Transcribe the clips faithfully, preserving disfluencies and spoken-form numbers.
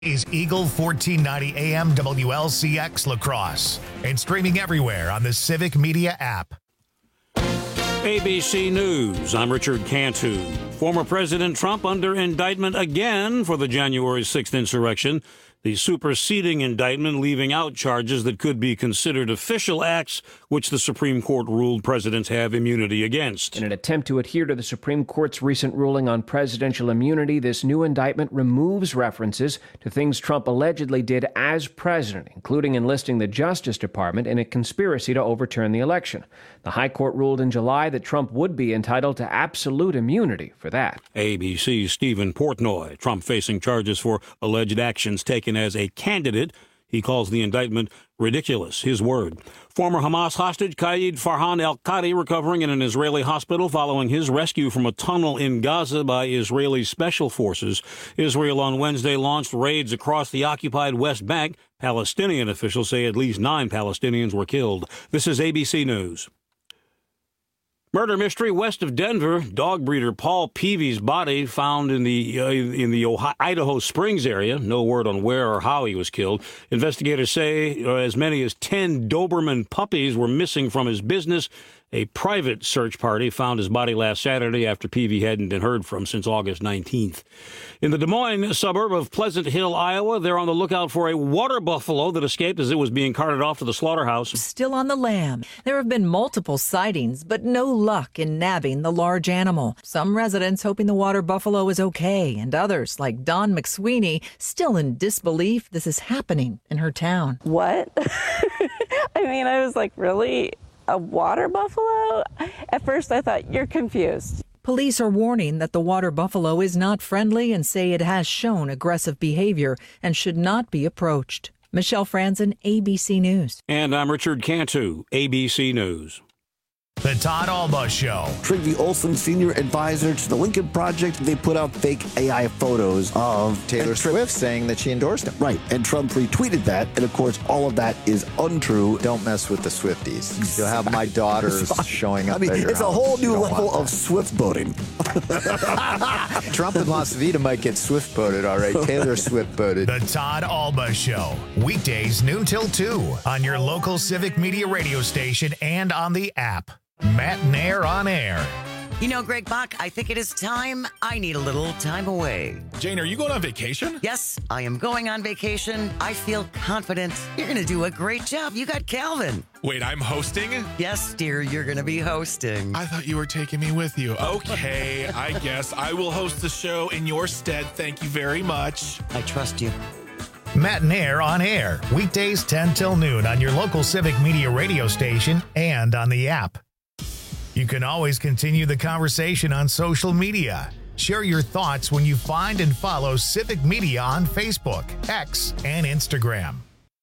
Is Eagle fourteen ninety A M W L C X La Crosse and streaming everywhere on the Civic Media app. A B C News, I'm Richard Cantu. Former President Trump under indictment again for the January sixth insurrection. The superseding indictment leaving out charges that could be considered official acts, which the Supreme Court ruled presidents have immunity against. In an attempt to adhere to the Supreme Court's recent ruling on presidential immunity, this new indictment removes references to things Trump allegedly did as president, including enlisting the Justice Department in a conspiracy to overturn the election. The High Court ruled in July that Trump would be entitled to absolute immunity for that. A B C's Stephen Portnoy, Trump facing charges for alleged actions taken as a candidate. He calls the indictment ridiculous, his word. Former Hamas hostage Qaid Farhan al-Qadi recovering in an Israeli hospital following his rescue from a tunnel in Gaza by Israeli special forces. Israel on Wednesday launched raids across the occupied West Bank. Palestinian officials say at least nine Palestinians were killed. This is A B C News. Murder mystery west of Denver. Dog breeder Paul Peavy's body found in the uh, in the Ohio, Idaho Springs area. No word on where or how he was killed. Investigators say uh, as many as ten Doberman puppies were missing from his business. A private search party found his body last Saturday after Peavy hadn't been heard from since August nineteenth. In the Des Moines suburb of Pleasant Hill, Iowa, they're on the lookout for a water buffalo that escaped as it was being carted off to the slaughterhouse. Still on the lam. There have been multiple sightings, but no luck in nabbing the large animal. Some residents hoping the water buffalo is okay, and others, like Dawn McSweeney, still in disbelief this is happening in her town. What? I mean, I was like, really? A water buffalo? At first I thought, you're confused. Police are warning that the water buffalo is not friendly and say it has shown aggressive behavior and should not be approached. Michelle Franzen, A B C News. And I'm Richard Cantu, A B C News. The Todd Alba Show. Trygve Olsen, senior advisor to the Lincoln Project, they put out fake A I photos of Taylor Swift saying that she endorsed him. Right, and Trump retweeted that, and of course, all of that is untrue. Don't mess with the Swifties. You'll have my daughters showing up. I mean, at your it's a house. whole new You don't level want of Swift boating. Trump in Las Vegas might get Swift boated, all right. Taylor Swift boated. The Todd Alba Show. Weekdays noon till two on your local Civic Media radio station and on the app. Matt Nair on air. You know, Greg Bach, I think it is time. I need a little time away. Jane, are you going on vacation? Yes, I am going on vacation. I feel confident. You're going to do a great job. You got Calvin. Wait, I'm hosting? Yes, dear, you're going to be hosting. I thought you were taking me with you. Okay, I guess I will host the show in your stead. Thank you very much. I trust you. Matt Nair on air. Weekdays ten till noon on your local Civic Media radio station and on the app. You can always continue the conversation on social media. Share your thoughts when you find and follow Civic Media on Facebook, X, and Instagram.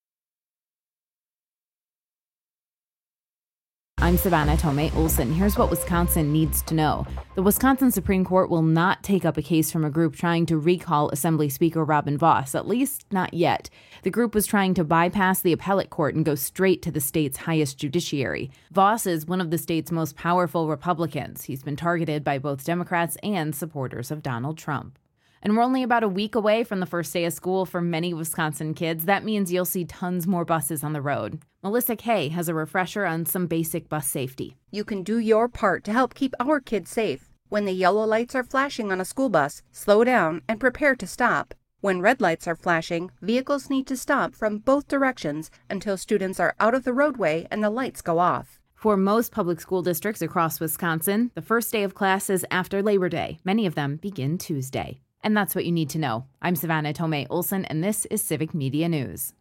I'm Savannah Tomei Olson. Here's what Wisconsin needs to know. The Wisconsin Supreme Court will not take up a case from a group trying to recall Assembly Speaker Robin Vos, at least not yet. The group was trying to bypass the appellate court and go straight to the state's highest judiciary. Vos is one of the state's most powerful Republicans. He's been targeted by both Democrats and supporters of Donald Trump. And we're only about a week away from the first day of school for many Wisconsin kids. That means you'll see tons more buses on the road. Melissa Kay has a refresher on some basic bus safety. You can do your part to help keep our kids safe. When the yellow lights are flashing on a school bus, slow down and prepare to stop. When red lights are flashing, vehicles need to stop from both directions until students are out of the roadway and the lights go off. For most public school districts across Wisconsin, the first day of class is after Labor Day. Many of them begin Tuesday. And that's what you need to know. I'm Savannah Tomei Olson, and this is Civic Media News.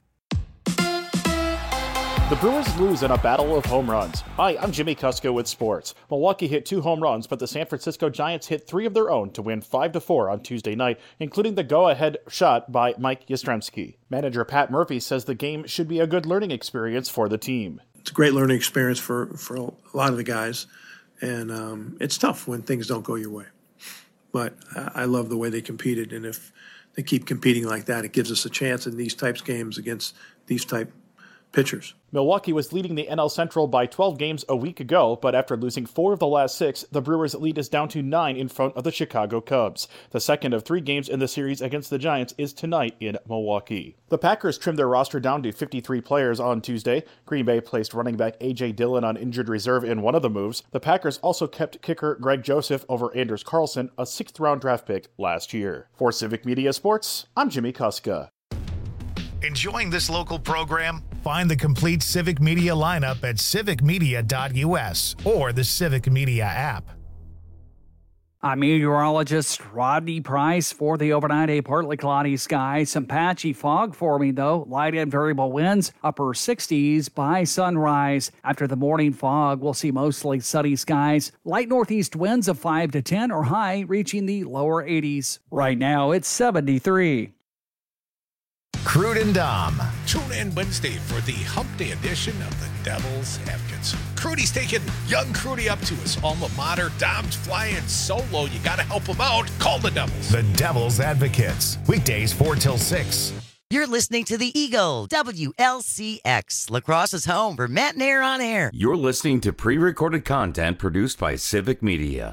The Brewers lose in a battle of home runs. Hi, I'm Jimmy Kusko with sports. Milwaukee hit two home runs, but the San Francisco Giants hit three of their own to win five to four on Tuesday night, including the go-ahead shot by Mike Yastrzemski. Manager Pat Murphy says the game should be a good learning experience for the team. It's a great learning experience for, for a lot of the guys, and um, it's tough when things don't go your way. But I love the way they competed, and if they keep competing like that, it gives us a chance in these types of games against these type pitchers. Milwaukee was leading the N L Central by twelve games a week ago, but after losing four of the last six, the Brewers' lead is down to nine in front of the Chicago Cubs. The second of three games in the series against the Giants is tonight in Milwaukee. The Packers trimmed their roster down to fifty-three players on Tuesday. Green Bay placed running back A J Dillon on injured reserve in one of the moves. The Packers also kept kicker Greg Joseph over Anders Carlson, a sixth-round draft pick last year. For Civic Media Sports, I'm Jimmy Kuska. Enjoying this local program? Find the complete Civic Media lineup at civic media dot u s or the Civic Media app. I'm meteorologist Rodney Price for the overnight. A partly cloudy sky, some patchy fog forming though, light and variable winds, upper sixties by sunrise. After the morning fog, we'll see mostly sunny skies, light northeast winds of five to ten or high reaching the lower eighties. Right now it's seventy-three. Crude and Dom. Tune in Wednesday for the Hump Day edition of the Devil's Advocates. Crudy's taking young Crudy up to his alma mater. Dom's flying solo. You got to help him out. Call the Devils. The Devil's Advocates. Weekdays four till six. You're listening to the Eagle, W L C X, La Crosse's home for Matt and Air on Air. You're listening to pre-recorded content produced by Civic Media.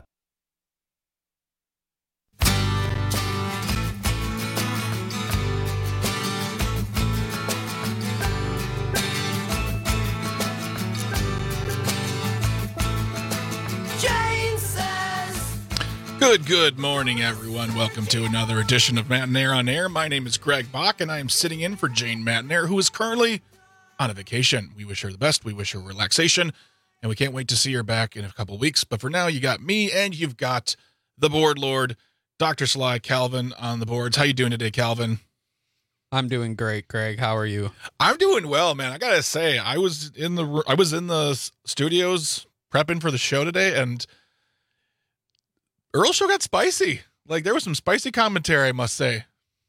Good, good morning, everyone. Welcome to another edition of Matt and Air on Air. My name is Greg Bach, and I am sitting in for Jane Matnair, who is currently on a vacation. We wish her the best. We wish her relaxation, and we can't wait to see her back in a couple weeks. But for now, you got me, and you've got the board lord, Doctor Sly Calvin, on the boards. How you doing today, Calvin? I'm doing great, Greg. How are you? I'm doing well, man. I gotta say, I was in the I was in the studios prepping for the show today, and Earl's show got spicy. Like, there was some spicy commentary, I must say.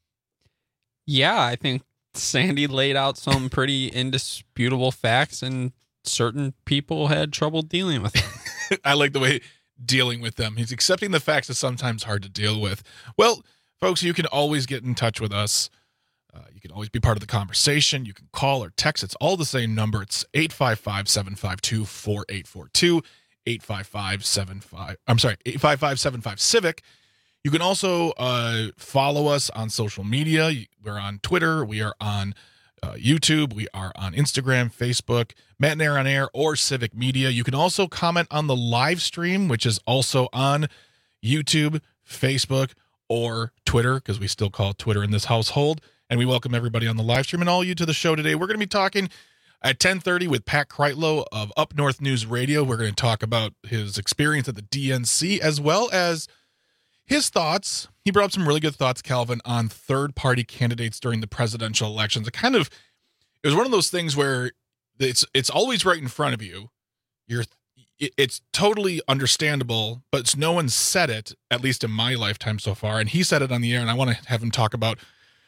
Yeah, I think Sandy laid out some pretty indisputable facts, and certain people had trouble dealing with them. I like the way dealing with them. He's accepting the facts is sometimes hard to deal with. Well, folks, you can always get in touch with us. Uh, you can always be part of the conversation. You can call or text. It's all the same number. It's eight five five, seven five two, four eight four two. eight five five seven five I'm sorry, eight five five seven five Civic. You can also uh, follow us on social media. We're on Twitter. We are on uh, YouTube. We are on Instagram, Facebook, Matt and Air on Air, or Civic Media. You can also comment on the live stream, which is also on YouTube, Facebook, or Twitter, because we still call Twitter in this household. And we welcome everybody on the live stream and all you to the show today. We're going to be talking at ten thirty with Pat Kreitlow of Up North News Radio. We're going to talk about his experience at the D N C, as well as his thoughts. He brought up some really good thoughts, Calvin, on third-party candidates during the presidential elections. It kind of, it was one of those things where it's it's always right in front of you. You're, it, it's totally understandable, but no one said it, at least in my lifetime so far. And he said it on the air, and I want to have him talk about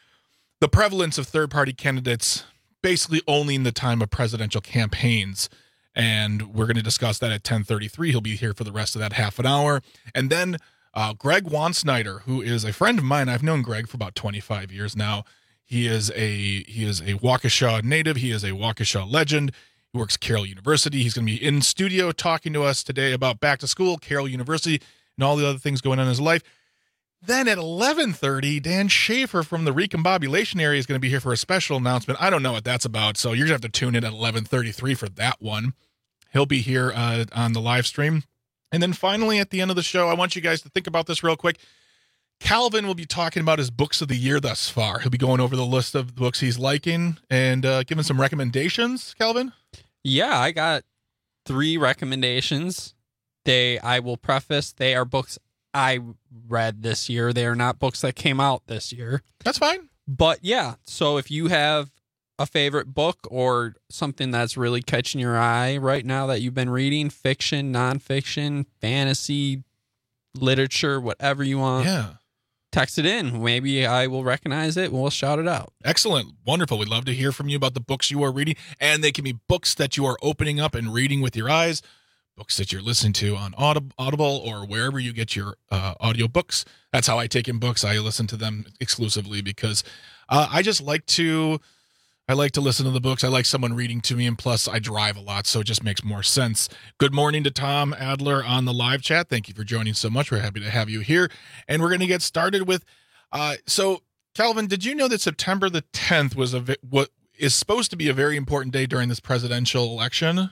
the prevalence of third-party candidates basically only in the time of presidential campaigns. And we're going to discuss that at ten thirty-three. He'll be here for the rest of that half an hour. And then uh, Greg Wansnyder, who is a friend of mine. I've known Greg for about twenty-five years now. He is a he is a Waukesha native. He is a Waukesha legend. He works at Carroll University. He's going to be in studio talking to us today about back to school, Carroll University, and all the other things going on in his life. Then at eleven thirty, Dan Schaefer from the Recombobulation Area is going to be here for a special announcement. I don't know what that's about, so you're going to have to tune in at eleven thirty-three for that one. He'll be here uh, on the live stream. And then finally, at the end of the show, I want you guys to think about this real quick. Calvin will be talking about his books of the year thus far. He'll be going over the list of books he's liking and uh, giving some recommendations, Calvin? Yeah, I got three recommendations. They, I will preface, they are books I read this year. They are not books that came out this year. That's fine. But yeah, so if you have a favorite book or something that's really catching your eye right now that you've been reading, fiction, nonfiction, fantasy, literature, whatever you want, yeah, text it in. Maybe I will recognize it and we'll shout it out. Excellent. Wonderful. We'd love to hear from you about the books you are reading, and they can be books that you are opening up and reading with your eyes, books that you're listening to on Audible or wherever you get your uh, audio books. That's how I take in books. I listen to them exclusively because uh, I just like to, I like to listen to the books. I like someone reading to me, and plus I drive a lot, so it just makes more sense. Good morning to Tom Adler on the live chat. Thank you for joining so much. We're happy to have you here. And we're going to get started with, uh, so Calvin, did you know that September the tenth was a what is supposed to be a very important day during this presidential election?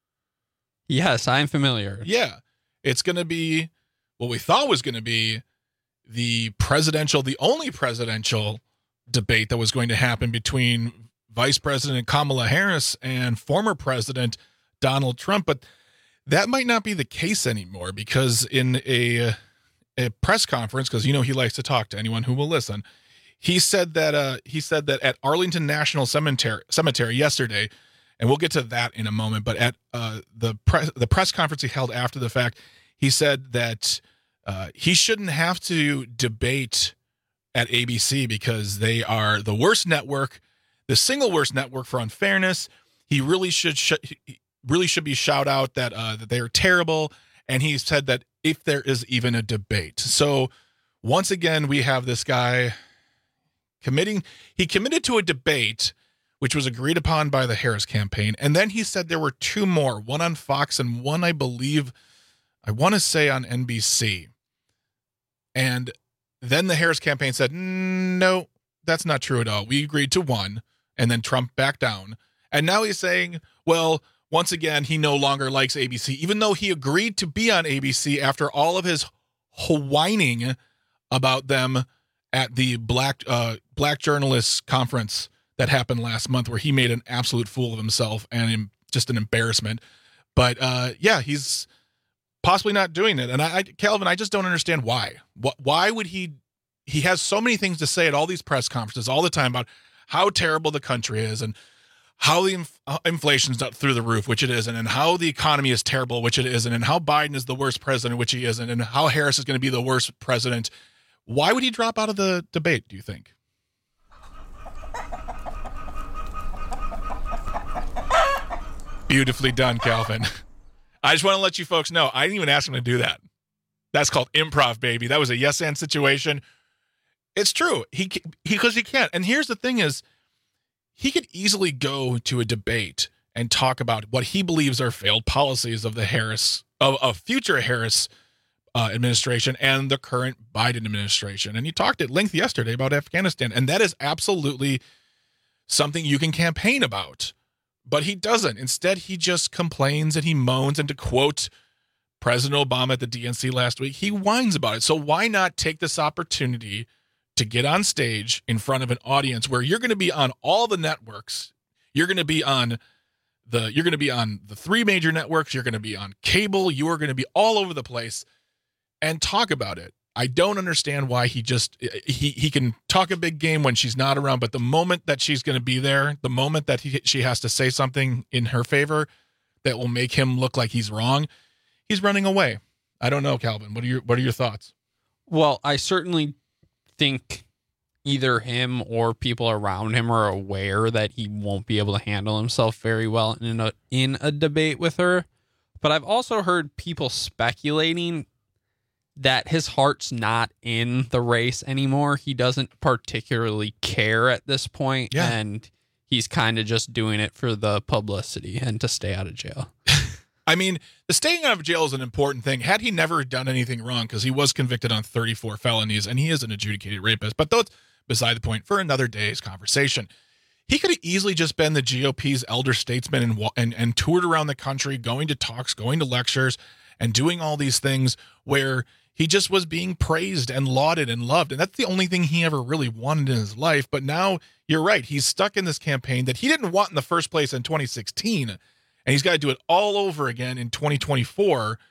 Yes, I'm familiar. Yeah. It's going to be what we thought was going to be the presidential, the only presidential debate that was going to happen between Vice President Kamala Harris and former President Donald Trump. But that might not be the case anymore, because in a, a press conference, because, you know, he likes to talk to anyone who will listen, he said that uh, he said that at Arlington National Cemetery, Cemetery yesterday, and we'll get to that in a moment, but at uh, the, press, the press conference he held after the fact, he said that uh, he shouldn't have to debate at A B C because they are the worst network, the single worst network for unfairness. He really should sh- really should be shout out that uh, that they are terrible, and he said that if there is even a debate. So once again, we have this guy committing. He committed to a debate, which was agreed upon by the Harris campaign, and then he said there were two more, one on Fox and one, I believe, I want to say on N B C. And then the Harris campaign said, no, that's not true at all. We agreed to one. And then Trump backed down. And now he's saying, well, once again, he no longer likes A B C, even though he agreed to be on A B C after all of his whining about them at the black uh, black journalists conference that happened last month, where he made an absolute fool of himself and just an embarrassment. But uh, yeah, he's possibly not doing it. And I, I, Calvin, I just don't understand why. Why would he? He has so many things to say at all these press conferences all the time about how terrible the country is and how the inf- inflation's not through the roof, which it isn't, and how the economy is terrible, which it isn't, and how Biden is the worst president, which he isn't, and how Harris is going to be the worst president. Why would he drop out of the debate, do you think? Beautifully done, Calvin. I just want to let you folks know, I didn't even ask him to do that. That's called improv, baby. That was a yes and situation. It's true. He because he, he can't. And here's the thing is, he could easily go to a debate and talk about what he believes are failed policies of the Harris, of, of future Harris uh, administration and the current Biden administration. And he talked at length yesterday about Afghanistan. And that is absolutely something you can campaign about. But he doesn't. Instead, he just complains and he moans. And to quote President Obama at the D N C last week, he whines about it. So why not take this opportunity to get on stage in front of an audience where you're going to be on all the networks? You're going to be on the you're going to be on the three major networks. You're going to be on cable. You are going to be all over the place and talk about it. I don't understand why he just he he can talk a big game when she's not around, but the moment that she's going to be there, the moment that he, she has to say something in her favor that will make him look like he's wrong, he's running away. I don't know, Calvin. What are your what are your thoughts? Well, I certainly think either him or people around him are aware that he won't be able to handle himself very well in a in a debate with her. But I've also heard people speculating that his heart's not in the race anymore. He doesn't particularly care at this point, yeah. and he's kind of just doing it for the publicity and to stay out of jail. I mean, the staying out of jail is an important thing. Had he never done anything wrong, because he was convicted on thirty-four felonies, and he is an adjudicated rapist, but that's beside the point for another day's conversation. He could have easily just been the G O P's elder statesman and, and, and toured around the country, going to talks, going to lectures, and doing all these things where he just was being praised and lauded and loved. And that's the only thing he ever really wanted in his life. But now, you're right, he's stuck in this campaign that he didn't want in the first place in twenty sixteen. And he's got to do it all over again in twenty twenty-four.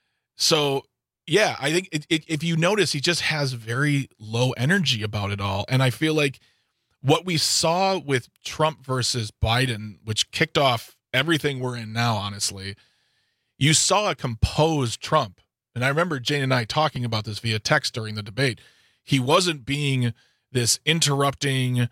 So, yeah, I think it, it, if you notice, he just has very low energy about it all. And I feel like what we saw with Trump versus Biden, which kicked off everything we're in now, honestly, you saw a composed Trump. And I remember Jane and I talking about this via text during the debate. He wasn't being this interrupting,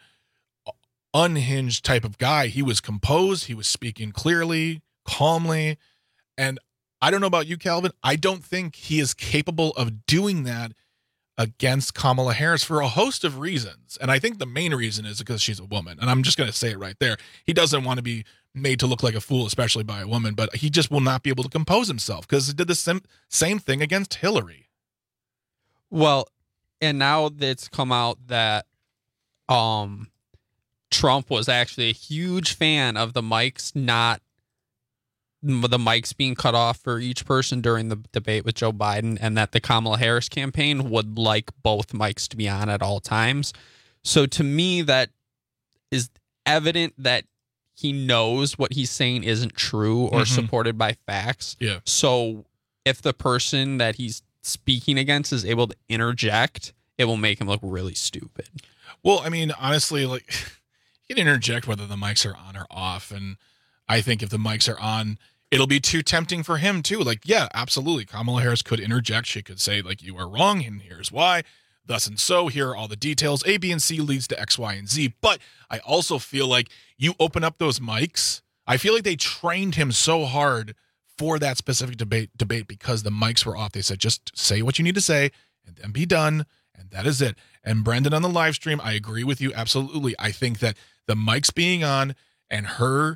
unhinged type of guy. He was composed. He was speaking clearly, calmly. And I don't know about you, Calvin. I don't think he is capable of doing that against Kamala Harris for a host of reasons. And I think the main reason is because she's a woman. And I'm just going to say it right there. He doesn't want to be made to look like a fool, especially by a woman, but he just will not be able to compose himself because he did the same, same thing against Hillary. Well, and now it's come out that um, Trump was actually a huge fan of the mics not the mics being cut off for each person during the debate with Joe Biden, and that the Kamala Harris campaign would like both mics to be on at all times. So to me, that is evident that he knows what he's saying isn't true or Mm-hmm. supported by facts. Yeah. So if the person that he's speaking against is able to interject, it will make him look really stupid. Well, I mean, honestly, like you can interject whether the mics are on or off. And I think if the mics are on, it'll be too tempting for him too. Like, yeah, absolutely. Kamala Harris could interject. She could say, like, you are wrong, and here's why. Thus and so, here are all the details. A, B, and C leads to X, Y, and Z. But I also feel like you open up those mics. I feel like they trained him so hard for that specific debate debate because the mics were off. They said, just say what you need to say and then be done. And that is it. And Brendan on the live stream, I agree with you. Absolutely. I think that the mics being on and her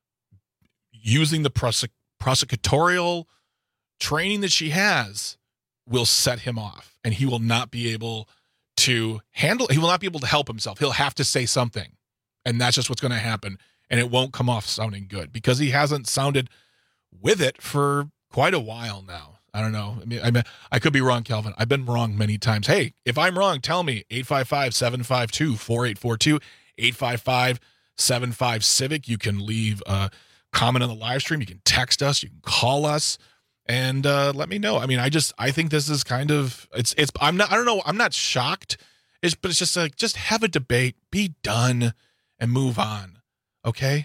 using the prosec- prosecutorial training that she has will set him off, and he will not be able to handle, he will not be able to help himself. He'll have to say something, and that's just what's going to happen, and it won't come off sounding good because he hasn't sounded with it for quite a while now. I don't know. I mean, I mean, I could be wrong, Calvin. I've been wrong many times. Hey, if I'm wrong, tell me. eight five five, seven five two, four eight four two, eight five five, seven five, Civic. You can leave a comment on the live stream. You can text us. You can call us and uh, let me know. I mean, I just, I think this is kind of, it's, it's, I'm not, I don't know. I'm not shocked. It's, but it's just like, just have a debate, be done, and move on. Okay.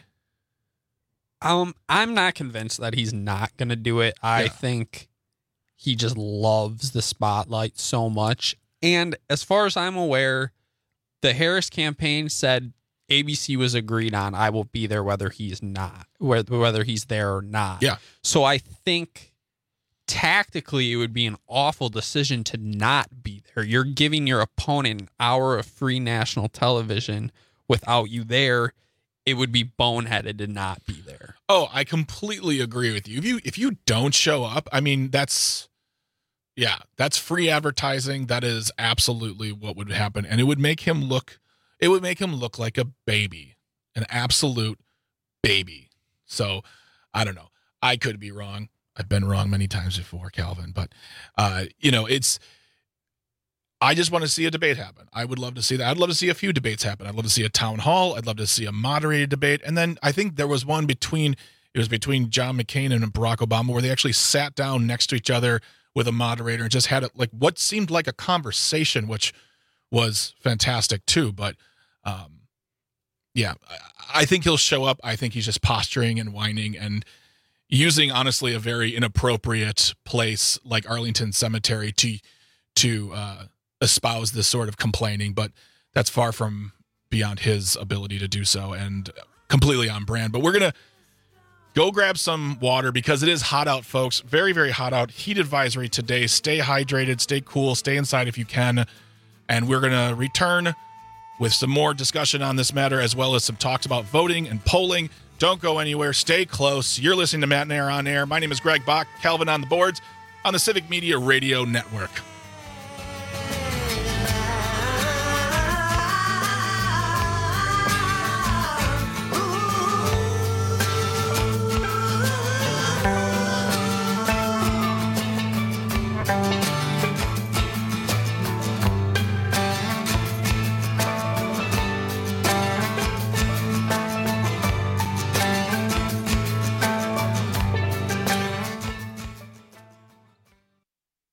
Um, I'm not convinced that he's not going to do it. I Yeah. think he just loves the spotlight so much. And as far as I'm aware, the Harris campaign said A B C was agreed on. I will be there whether he's not, whether whether he's there or not. Yeah. So I think tactically it would be an awful decision to not be there. You're giving your opponent an hour of free national television without you there. It would be boneheaded to not be there. Oh, I completely agree with you. If you if you don't show up, I mean, that's yeah, that's free advertising. That is absolutely what would happen, and it would make him look it would make him look like a baby, an absolute baby. So, I don't know. I could be wrong. I've been wrong many times before, Calvin, but uh, you know, it's I just want to see a debate happen. I would love to see that. I'd love to see a few debates happen. I'd love to see a town hall. I'd love to see a moderated debate. And then I think there was one between, it was between John McCain and Barack Obama where they actually sat down next to each other with a moderator and just had it like what seemed like a conversation, which was fantastic too. But um, yeah, I, I think he'll show up. I think he's just posturing and whining and using honestly a very inappropriate place like Arlington Cemetery to, to, uh, espouse this sort of complaining, but that's far from beyond his ability to do so and completely on brand. But we're going to go grab some water because it is hot out, folks. Very, very hot out. Heat advisory today. Stay hydrated, stay cool, stay inside if you can. And we're going to return with some more discussion on this matter, as well as some talks about voting and polling. Don't go anywhere. Stay close. You're listening to Matt and Air on Air. My name is Greg Bach, Calvin on the boards on the Civic Media Radio Network.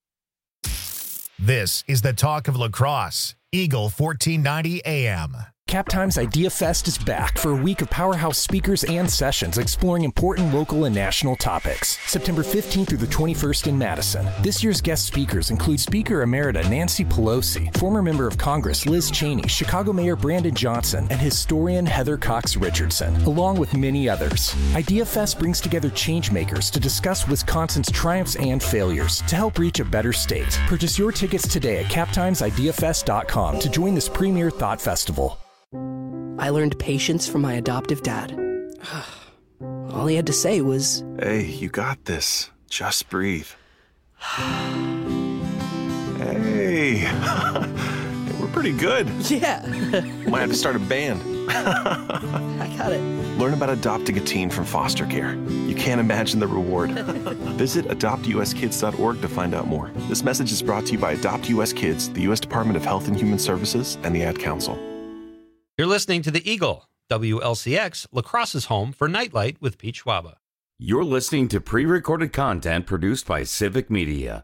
This is the talk of La Crosse, Eagle fourteen ninety A M. Cap Times Idea Fest is back for a week of powerhouse speakers and sessions exploring important local and national topics. September fifteenth through the twenty-first in Madison. This year's guest speakers include Speaker Emerita Nancy Pelosi, former member of Congress Liz Cheney, Chicago Mayor Brandon Johnson, and historian Heather Cox Richardson, along with many others. Idea Fest brings together changemakers to discuss Wisconsin's triumphs and failures to help reach a better state. Purchase your tickets today at cap times idea fest dot com to join this premier thought festival. I learned patience from my adoptive dad. All he had to say was, "Hey, you got this. Just breathe." Hey, we're pretty good. Yeah. Might have to start a band. I got it. Learn about adopting a teen from foster care. You can't imagine the reward. Visit adopt u s kids dot org to find out more. This message is brought to you by Adopt U S Kids, the U S Department of Health and Human Services, and the Ad Council. You're listening to The Eagle, W L C X, La Crosse's home for Nightlight with Pete Schwaba. You're listening to pre-recorded content produced by Civic Media.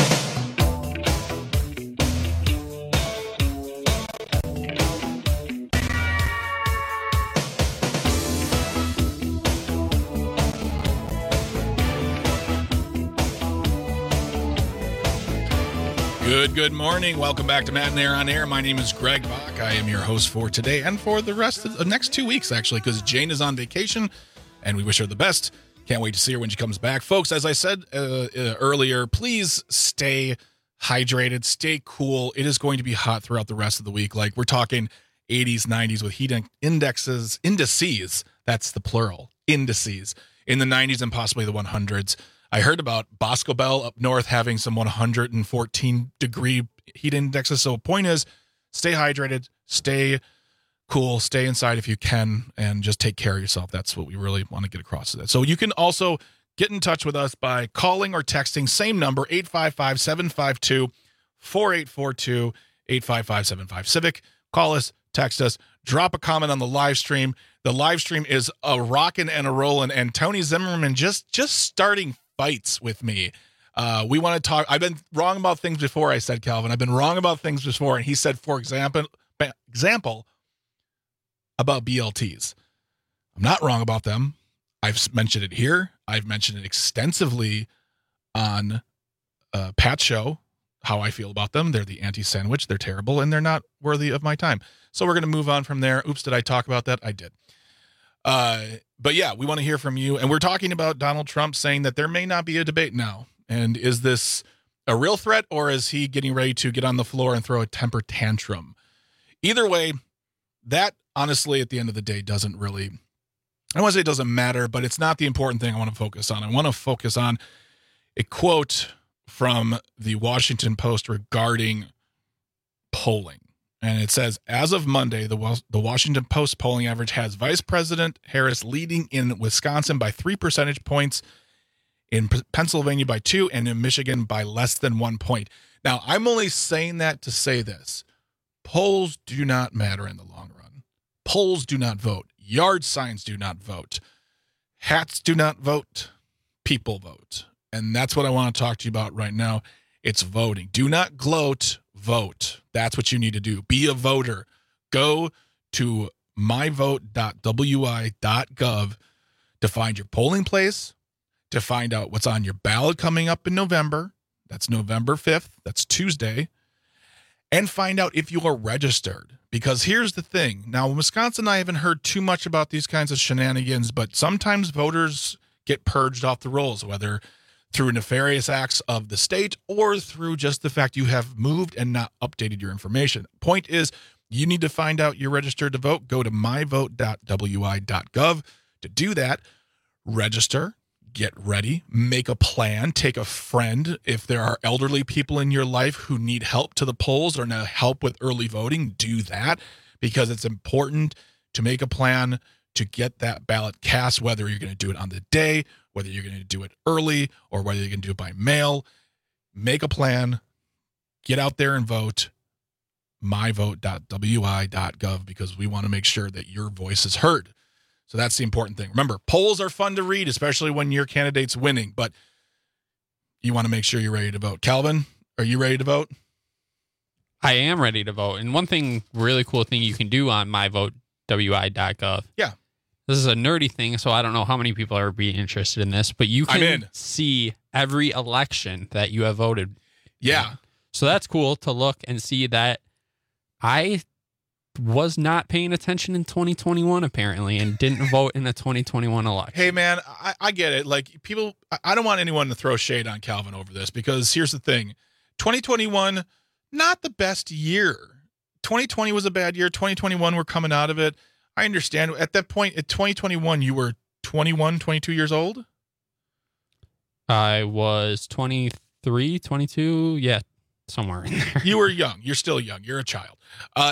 Good, good morning. Welcome back to Matt and Air on Air. My name is Greg Bach. I am your host for today and for the rest of the next two weeks, actually, because Jane is on vacation, and we wish her the best. Can't wait to see her when she comes back. Folks, as I said uh, uh, earlier, please stay hydrated, stay cool. It is going to be hot throughout the rest of the week. Like, we're talking eighties, nineties with heat indexes, indices, that's the plural, indices, in the nineties and possibly the hundreds. I heard about Boscobel up north having some one hundred fourteen degree heat indexes. So the point is, stay hydrated, stay cool, stay inside if you can, and just take care of yourself. That's what we really want to get across to that. So you can also get in touch with us by calling or texting, same number, eight five five, seven five two, four eight four two, eight five five seven five Civic. Call us, text us, drop a comment on the live stream. The live stream is a rockin' and a rollin', and Tony Zimmerman just just starting fights with me. Uh, we want to talk. I've been wrong about things before, I said, Calvin. I've been wrong about things before. And he said, for example, example about B L Ts. I'm not wrong about them. I've mentioned it here. I've mentioned it extensively on uh, Pat's show, how I feel about them. They're the anti-sandwich. They're terrible, and they're not worthy of my time. So we're going to move on from there. Oops, did I talk about that? I did. Uh, but yeah, we want to hear from you. And we're talking about Donald Trump saying that there may not be a debate now. And is this a real threat, or is he getting ready to get on the floor and throw a temper tantrum? Either way, that honestly, at the end of the day, doesn't really, I don't want to say it doesn't matter, but it's not the important thing I want to focus on. I want to focus on a quote from the Washington Post regarding polling. And it says, as of Monday, the the Washington Post polling average has Vice President Harris leading in Wisconsin by three percentage points, in P- Pennsylvania by two, and in Michigan by less than one point. Now, I'm only saying that to say this. Polls do not matter in the long run. Polls do not vote. Yard signs do not vote. Hats do not vote. People vote. And that's what I want to talk to you about right now. It's voting. Do not gloat. Vote. That's what you need to do. Be a voter. Go to my vote dot w i dot gov to find your polling place, to find out what's on your ballot coming up in November. That's November fifth. That's Tuesday. And find out if you are registered. Because here's the thing. Now, in Wisconsin, I haven't heard too much about these kinds of shenanigans, but sometimes voters get purged off the rolls, whether through nefarious acts of the state or through just the fact you have moved and not updated your information. Point is, you need to find out you're registered to vote. Go to my vote dot w i dot gov to do that. Register, get ready, make a plan, take a friend. If there are elderly people in your life who need help to the polls or need help with early voting, do that, because it's important to make a plan to get that ballot cast, whether you're going to do it on the day, whether you're going to do it early, or whether you're going to do it by mail. Make a plan, get out there and vote. my vote dot w i dot gov, because we want to make sure that your voice is heard. So that's the important thing. Remember, polls are fun to read, especially when your candidate's winning, but you want to make sure you're ready to vote. Calvin, are you ready to vote? I am ready to vote. And one thing, really cool thing you can do on my vote W I dot gov. Yeah. This is a nerdy thing, so I don't know how many people are being interested in this, but you I'm can in. see every election that you have voted. Yeah. So that's cool to look and see that I was not paying attention in twenty twenty-one, apparently, and didn't vote in the twenty twenty-one election. Hey, man, I, I get it. Like, people, I- I don't want anyone to throw shade on Calvin over this, because here's the thing. twenty twenty-one, not the best year. twenty twenty was a bad year. twenty twenty-one, we're coming out of it. I understand. At that point, at twenty twenty-one, you were twenty-one, twenty-two years old? I was twenty-three, twenty-two, yeah, somewhere in there. You were young. You're still young. You're a child. Uh,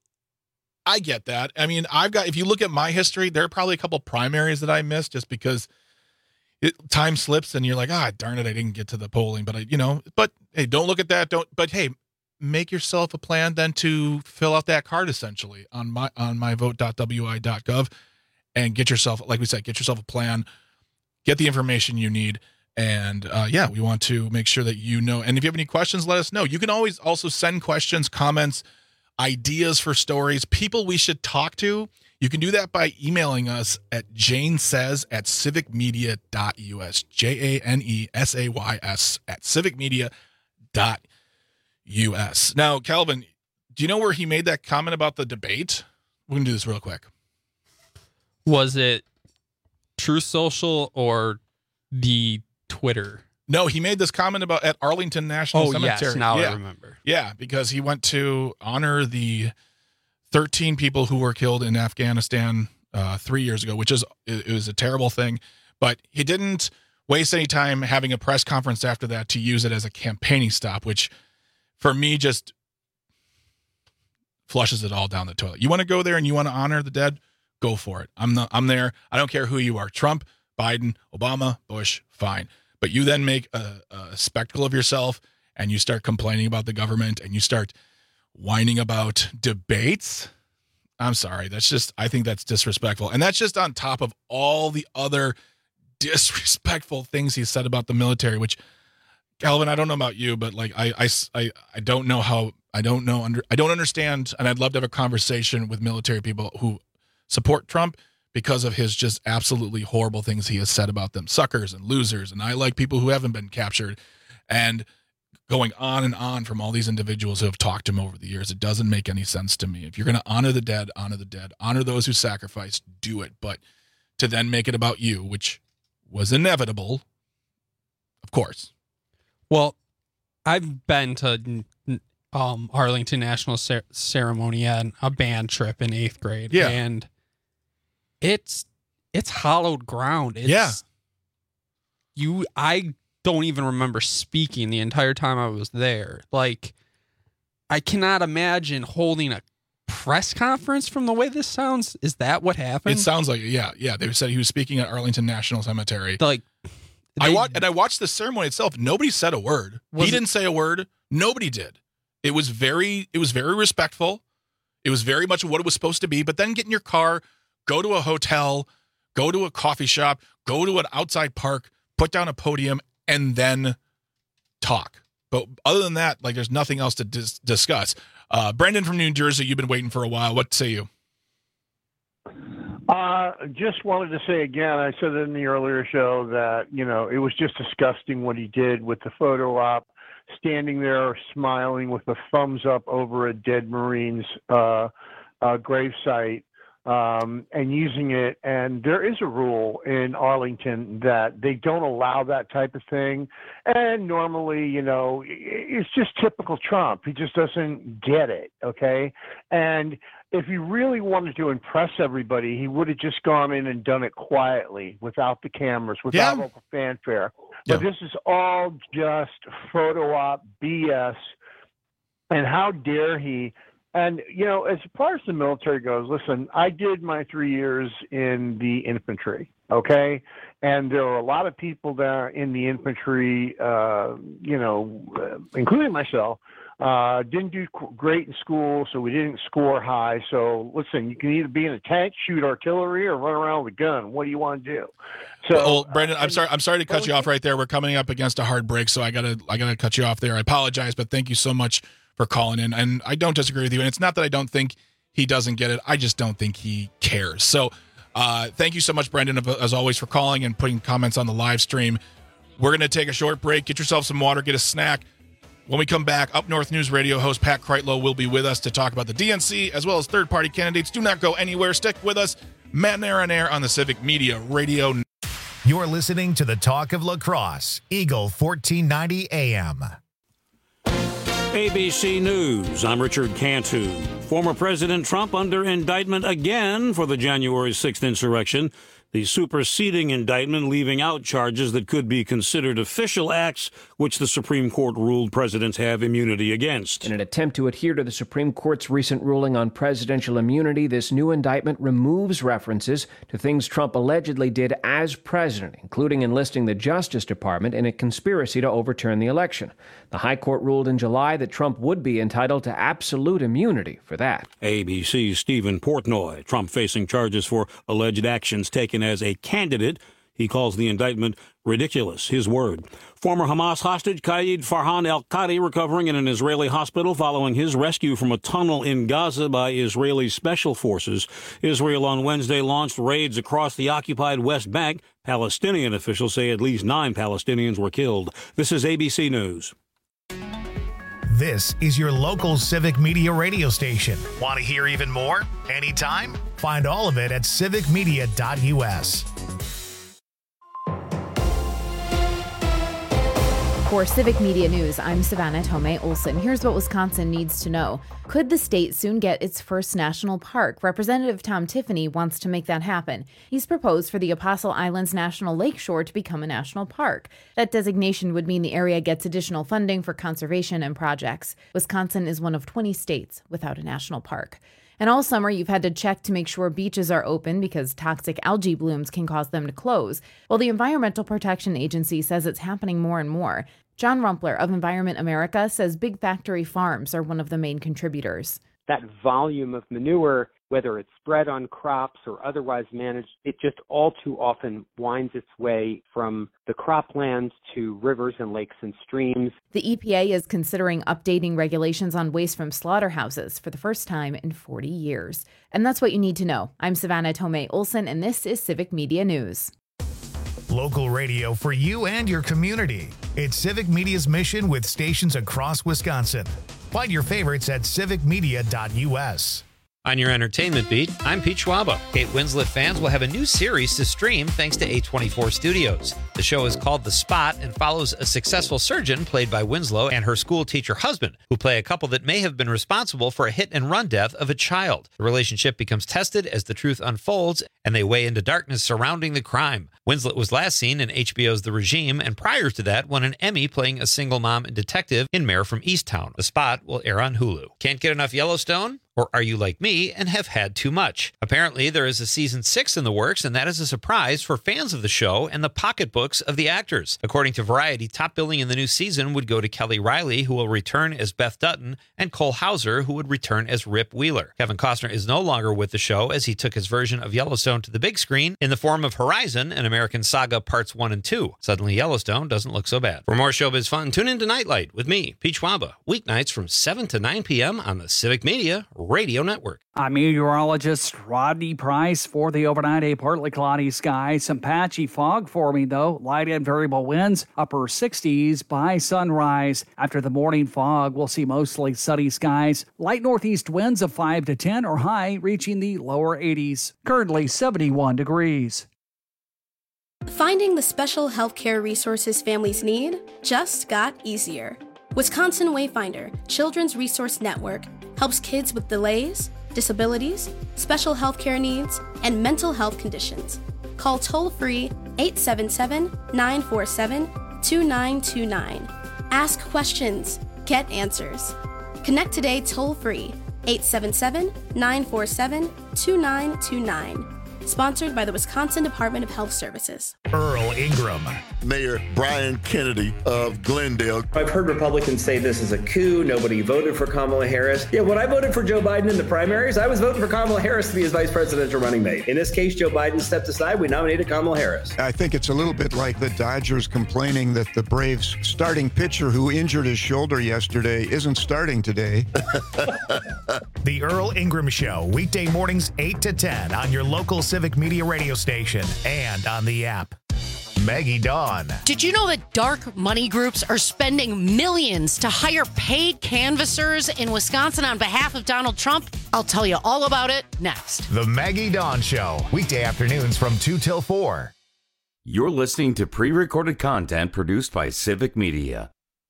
I get that. I mean, I've got, if you look at my history, there are probably a couple primaries that I missed just because it, time slips and you're like, ah, darn it, I didn't get to the polling. But I, you know, but hey, don't look at that. Don't, but hey, make yourself a plan then to fill out that card essentially on my, on my vote dot w i dot gov and get yourself, like we said, get yourself a plan, get the information you need. And uh, yeah, we want to make sure that you know. And if you have any questions, let us know. You can always also send questions, comments, ideas for stories, people we should talk to. You can do that by emailing us at jane says at civic media dot u s. J A N E S A Y S at civic media dot u s. Now, Calvin, do you know where he made that comment about the debate? We're going to do this real quick. Was it Truth Social or the Twitter? No, he made this comment about at Arlington National Oh, Cemetery. yes, now yeah. I remember. Yeah, because he went to honor the thirteen people who were killed in Afghanistan uh, three years ago, which is it, it was a terrible thing. But he didn't waste any time having a press conference after that to use it as a campaigning stop, which for me just flushes it all down the toilet. You want to go there and you want to honor the dead? Go for it. I'm not, I'm there. I don't care who you are. Trump, Biden, Obama, Bush, fine. But you then make a, a spectacle of yourself and you start complaining about the government and you start whining about debates. I'm sorry. That's just, I think that's disrespectful. And that's just on top of all the other disrespectful things he said about the military, which, Calvin, I don't know about you, but like, I, I, I, I don't know how, I don't know, under, I don't understand. And I'd love to have a conversation with military people who support Trump because of his just absolutely horrible things he has said about them, suckers and losers. And I like people who haven't been captured, and going on and on from all these individuals who have talked to him over the years. It doesn't make any sense to me. If you're going to honor the dead, honor the dead, honor those who sacrificed, do it. But to then make it about you, which was inevitable, of course. Well, I've been to um, Arlington National Cer- Ceremony and a band trip in eighth grade. Yeah. And it's it's hallowed ground. It's, yeah. You, I don't even remember speaking the entire time I was there. Like, I cannot imagine holding a press conference from the way this sounds. Is that what happened? It sounds like it. Yeah. Yeah. They said he was speaking at Arlington National Cemetery. Like, I watched, and I watched the ceremony itself. Nobody said a word. He didn't say a word. Nobody did. It was very, it was very respectful. It was very much what it was supposed to be. But then get in your car, go to a hotel, go to a coffee shop, go to an outside park, put down a podium, and then talk. But other than that, like, there's nothing else to dis- discuss. Uh, Brendan from New Jersey, you've been waiting for a while. What say you? Uh, just wanted to say again, I said it in the earlier show that, you know, it was just disgusting what he did with the photo op, standing there smiling with a thumbs up over a dead Marine's uh, uh, gravesite. Um, and using it. And there is a rule in Arlington that they don't allow that type of thing. And normally, you know, it's just typical Trump. He just doesn't get it. Okay. And if he really wanted to impress everybody, he would have just gone in and done it quietly without the cameras, without Yeah. all the fanfare. But Yeah. this is all just photo op B S. And how dare he? And, you know, as far as the military goes, listen, I did my three years in the infantry, okay? And there were a lot of people there in the infantry, uh, you know, uh, including myself, uh, didn't do great in school, so we didn't score high. So, listen, you can either be in a tank, shoot artillery, or run around with a gun. What do you want to do? So, well, Brendan, I'm sorry. I'm sorry to cut you off right there. We're coming up against a hard break, so I gotta, I gotta cut you off there. I apologize, but thank you so much for calling in. And I don't disagree with you. And it's not that I don't think he doesn't get it. I just don't think he cares. So uh, thank you so much, Brendan, as always, for calling and putting comments on the live stream. We're going to take a short break. Get yourself some water, get a snack. When we come back, Up North News Radio host Pat Kreitlow will be with us to talk about the D N C as well as third-party candidates. Do not go anywhere. Stick with us. Matt Nair on Air on the Civic Media Radio. You're listening to the Talk of La Crosse, Eagle fourteen ninety A M. A B C News, I'm Richard Cantu. Former President Trump under indictment again for the January sixth insurrection. The superseding indictment leaving out charges that could be considered official acts, which the Supreme Court ruled presidents have immunity against. In an attempt to adhere to the Supreme Court's recent ruling on presidential immunity, this new indictment removes references to things Trump allegedly did as president, including enlisting the Justice Department in a conspiracy to overturn the election. The High Court ruled in July that Trump would be entitled to absolute immunity for that. A B C's Stephen Portnoy, Trump facing charges for alleged actions taken as a candidate. He calls the indictment ridiculous, his word. Former Hamas hostage Khalid Farhan al-Qadi recovering in an Israeli hospital following his rescue from a tunnel in Gaza by Israeli special forces. Israel on Wednesday launched raids across the occupied West Bank. Palestinian officials say at least nine Palestinians were killed. This is A B C News. This is your local Civic Media radio station. Want to hear even more? Anytime? Find all of it at civic media dot U S. For Civic Media News, I'm Savannah Tomei Olson. Here's what Wisconsin needs to know. Could the state soon get its first national park? Representative Tom Tiffany wants to make that happen. He's proposed for the Apostle Islands National Lakeshore to become a national park. That designation would mean the area gets additional funding for conservation and projects. Wisconsin is one of twenty states without a national park. And all summer, you've had to check to make sure beaches are open because toxic algae blooms can cause them to close. Well, the Environmental Protection Agency says it's happening more and more. John Rumpler of Environment America says big factory farms are one of the main contributors. That volume of manure, whether it's spread on crops or otherwise managed, it just all too often winds its way from the croplands to rivers and lakes and streams. The E P A is considering updating regulations on waste from slaughterhouses for the first time in forty years. And that's what you need to know. I'm Savannah Tomei Olson, and this is Civic Media News. Local radio for you and your community. It's Civic Media's mission with stations across Wisconsin. Find your favorites at civic media dot U S. On your entertainment beat, I'm Pete Schwaba. Kate Winslet fans will have a new series to stream thanks to A twenty-four Studios. The show is called The Spot and follows a successful surgeon played by Winslow and her school teacher husband, who play a couple that may have been responsible for a hit-and-run death of a child. The relationship becomes tested as the truth unfolds, and they weigh into darkness surrounding the crime. Winslet was last seen in H B O's The Regime, and prior to that won an Emmy playing a single mom and detective in Mayor from Easttown. The Spot will air on Hulu. Can't get enough Yellowstone? Or are you like me and have had too much? Apparently, there is a season six in the works, and that is a surprise for fans of the show and the pocketbooks of the actors. According to Variety, top billing in the new season would go to Kelly Riley, who will return as Beth Dutton, and Cole Hauser, who would return as Rip Wheeler. Kevin Costner is no longer with the show as he took his version of Yellowstone to the big screen in the form of Horizon, an American Saga Parts one and two. Suddenly, Yellowstone doesn't look so bad. For more showbiz fun, tune in to Nightlight with me, Pete Schwaba, weeknights from seven to nine p.m. on the Civic Media Radio Network. I'm meteorologist Rodney Price for the overnight. A partly cloudy sky, some patchy fog forming though, light and variable winds, upper sixties by sunrise. After the morning fog, we'll see mostly sunny skies, light northeast winds of five to ten or high reaching the lower eighties. Currently seventy-one degrees. Finding the special healthcare resources families need just got easier. Wisconsin Wayfinder Children's Resource Network helps kids with delays, disabilities, special healthcare needs, and mental health conditions. Call toll-free eight seven seven, nine four seven, two nine two nine. Ask questions, get answers. Connect today toll-free eight seven seven, nine four seven, two nine two nine. Sponsored by the Wisconsin Department of Health Services. Earl Ingram. Mayor Brian Kennedy of Glendale. I've heard Republicans say this is a coup. Nobody voted for Kamala Harris. Yeah, when I voted for Joe Biden in the primaries, I was voting for Kamala Harris to be his vice presidential running mate. In this case, Joe Biden stepped aside. We nominated Kamala Harris. I think it's a little bit like the Dodgers complaining that the Braves starting pitcher who injured his shoulder yesterday isn't starting today. The Earl Ingram Show, weekday mornings eight to ten on your local Civic Media radio station and on the app. Maggie Dawn. Did you know that dark money groups are spending millions to hire paid canvassers in Wisconsin on behalf of Donald Trump? I'll tell you all about it next. The Maggie Dawn Show, weekday afternoons from two till four. You're listening to pre-recorded content produced by Civic Media.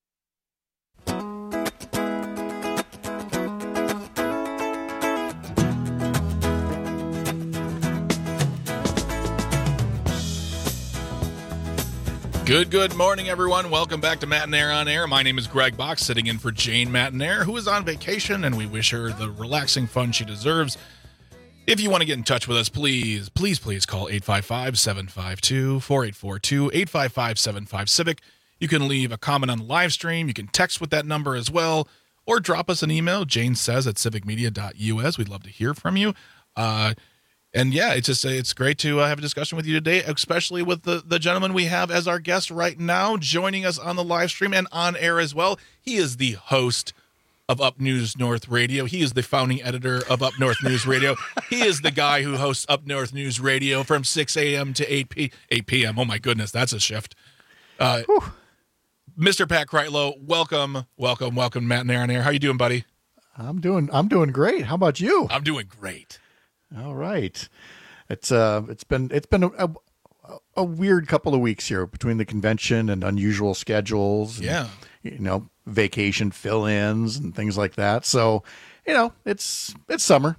Good, good morning, everyone. Welcome back to Matt and Air on Air. My name is Greg Box, sitting in for Jane Mattinair, who is on vacation, and we wish her the relaxing fun she deserves. If you want to get in touch with us, please, please, please call eight five five, seven five two, four eight four two, eight five five, seven five, CIVIC. You can leave a comment on the live stream. You can text with that number as well, or drop us an email, jane says at civic media dot u s. We'd love to hear from you. Uh, And yeah, it's just it's great to uh, have a discussion with you today, especially with the, the gentleman we have as our guest right now, joining us on the live stream and on air as well. He is the host of Up News North Radio. He is the founding editor of Up North News Radio. He is the guy who hosts Up North News Radio from six a.m. to eight p.m. Oh my goodness, that's a shift. Uh, Mister Pat Kreitlow, welcome, welcome, welcome, Matt and Air on Air. How you doing, buddy? I'm doing I'm doing great. How about you? I'm doing great. All right. It's uh it's been it's been a, a, a weird couple of weeks here between the convention and unusual schedules. And, yeah. You know, vacation fill-ins and things like that. So, you know, it's it's summer.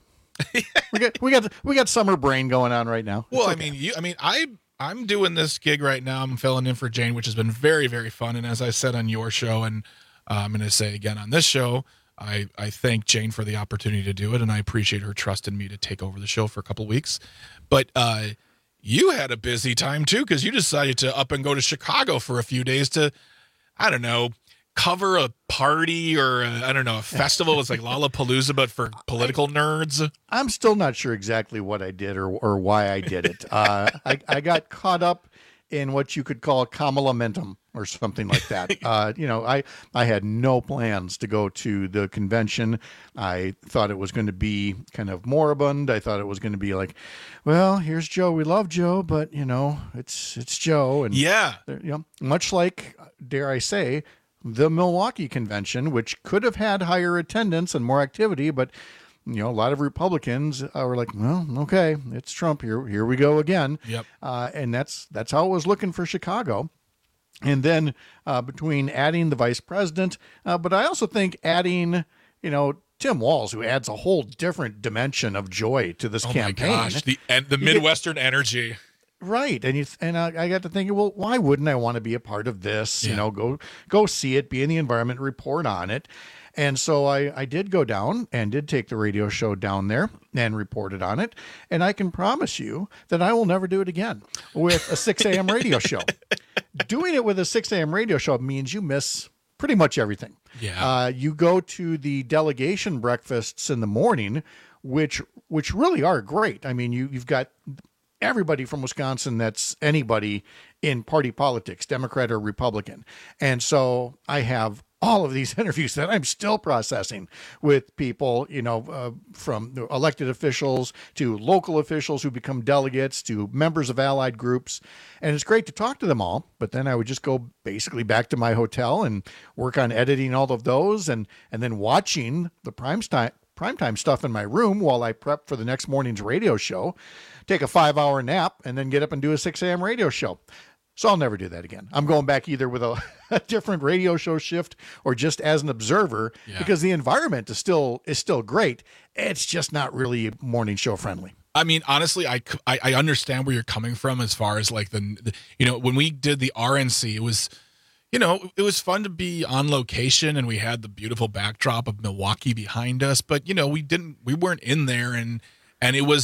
we got we got we got summer brain going on right now. Well, okay. I mean, you I mean, I I'm doing this gig right now. I'm filling in for Jane, which has been very, very fun. And as I said on your show, and uh, I'm going to say again on this show, I, I thank Jane for the opportunity to do it, and I appreciate her trust in me to take over the show for a couple of weeks. But uh, you had a busy time, too, because you decided to up and go to Chicago for a few days to, I don't know, cover a party or, a, I don't know, a festival. It's like Lollapalooza, but for political nerds. I'm still not sure exactly what I did or, or why I did it. Uh, I, I got caught up in what you could call Kamala-mentum or something like that. Uh, you know, I, I had no plans to go to the convention. I thought it was going to be kind of moribund. I thought it was going to be like, well, here's Joe. We love Joe, but you know, it's, it's Joe. And yeah, you know, much like, dare I say, the Milwaukee convention, which could have had higher attendance and more activity, but you know, a lot of Republicans uh, were like, well, okay, it's Trump here. Here we go again. Yep. Uh, and that's that's how it was looking for Chicago. And then uh, between adding the vice president, uh, but I also think adding, you know, Tim Walz, who adds a whole different dimension of joy to this oh campaign. My gosh, the and the Midwestern get, energy. Right. And you and I, I got to thinking, well, why wouldn't I want to be a part of this? Yeah. You know, go go see it, be in the environment, report on it. And so I, I did go down and did take the radio show down there and reported on it. And I can promise you that I will never do it again with a six a.m. radio show. Doing it with a six a.m. radio show means you miss pretty much everything. Yeah. Uh, you go to the delegation breakfasts in the morning, which which really are great. I mean, you, you've got everybody from Wisconsin that's anybody in party politics, Democrat or Republican. And so I have all of these interviews that I'm still processing with people, you know, uh, from elected officials to local officials who become delegates to members of allied groups. And it's great to talk to them all. But then I would just go basically back to my hotel and work on editing all of those and, and then watching the prime time, primetime stuff in my room while I prep for the next morning's radio show, take a five hour nap, and then get up and do a six a.m. radio show. So I'll never do that again. I'm going back either with a, a different radio show shift or just as an observer yeah. because the environment is still is still great. It's just not really morning show friendly. I mean, honestly, I, I, I understand where you're coming from as far as like the, the, you know, when we did the R N C, it was, you know, it was fun to be on location and we had the beautiful backdrop of Milwaukee behind us, but you know, we didn't, we weren't in there and, and it was,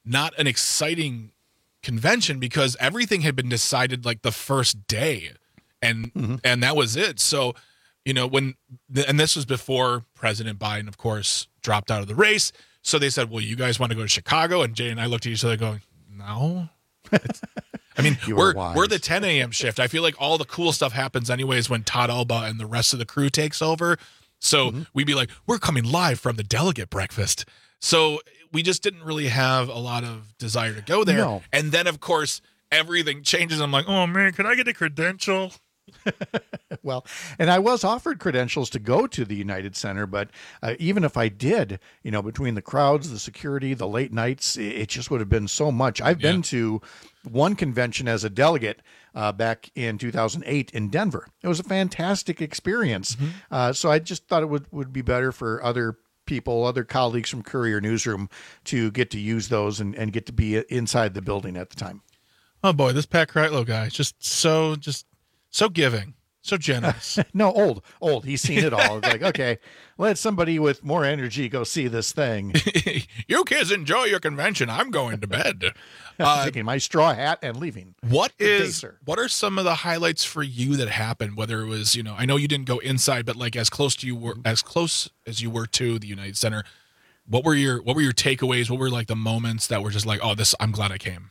not an exciting convention because everything had been decided like the first day, and mm-hmm. and that was it. So, you know, when and this was before President Biden, of course, dropped out of the race. So they said, "Well, you guys want to go to Chicago?" And Jay and I looked at each other, going, "No." I mean, we're wise. we're the ten a.m. shift. I feel like all the cool stuff happens anyways when Todd Alba and the rest of the crew takes over. So mm-hmm. we'd be like, we're coming live from the delegate breakfast. So we just didn't really have a lot of desire to go there. No. And then, of course, everything changes. I'm like, oh, man, can I get a credential? Well, and I was offered credentials to go to the United Center, but uh, even if I did, you know, between the crowds, the security, the late nights, it, it just would have been so much. I've yeah. been to one convention as a delegate uh, back in two thousand eight in Denver. It was a fantastic experience. Mm-hmm. Uh, so I just thought it would, would be better for other people, other colleagues from Courier Newsroom to get to use those and, and get to be inside the building at the time. Oh, boy, this Pat Kreitlow guy is just so just... So giving, so generous. No, old, old. He's seen it all. It's like, okay, let somebody with more energy go see this thing. You kids enjoy your convention. I'm going to bed. Uh, taking my straw hat and leaving. What is? Day, what are some of the highlights for you that happened? Whether it was, you know, I know you didn't go inside, but like as close to you were, as close as you were to the United Center. What were your What were your takeaways? What were like the moments that were just like, oh, this, I'm glad I came.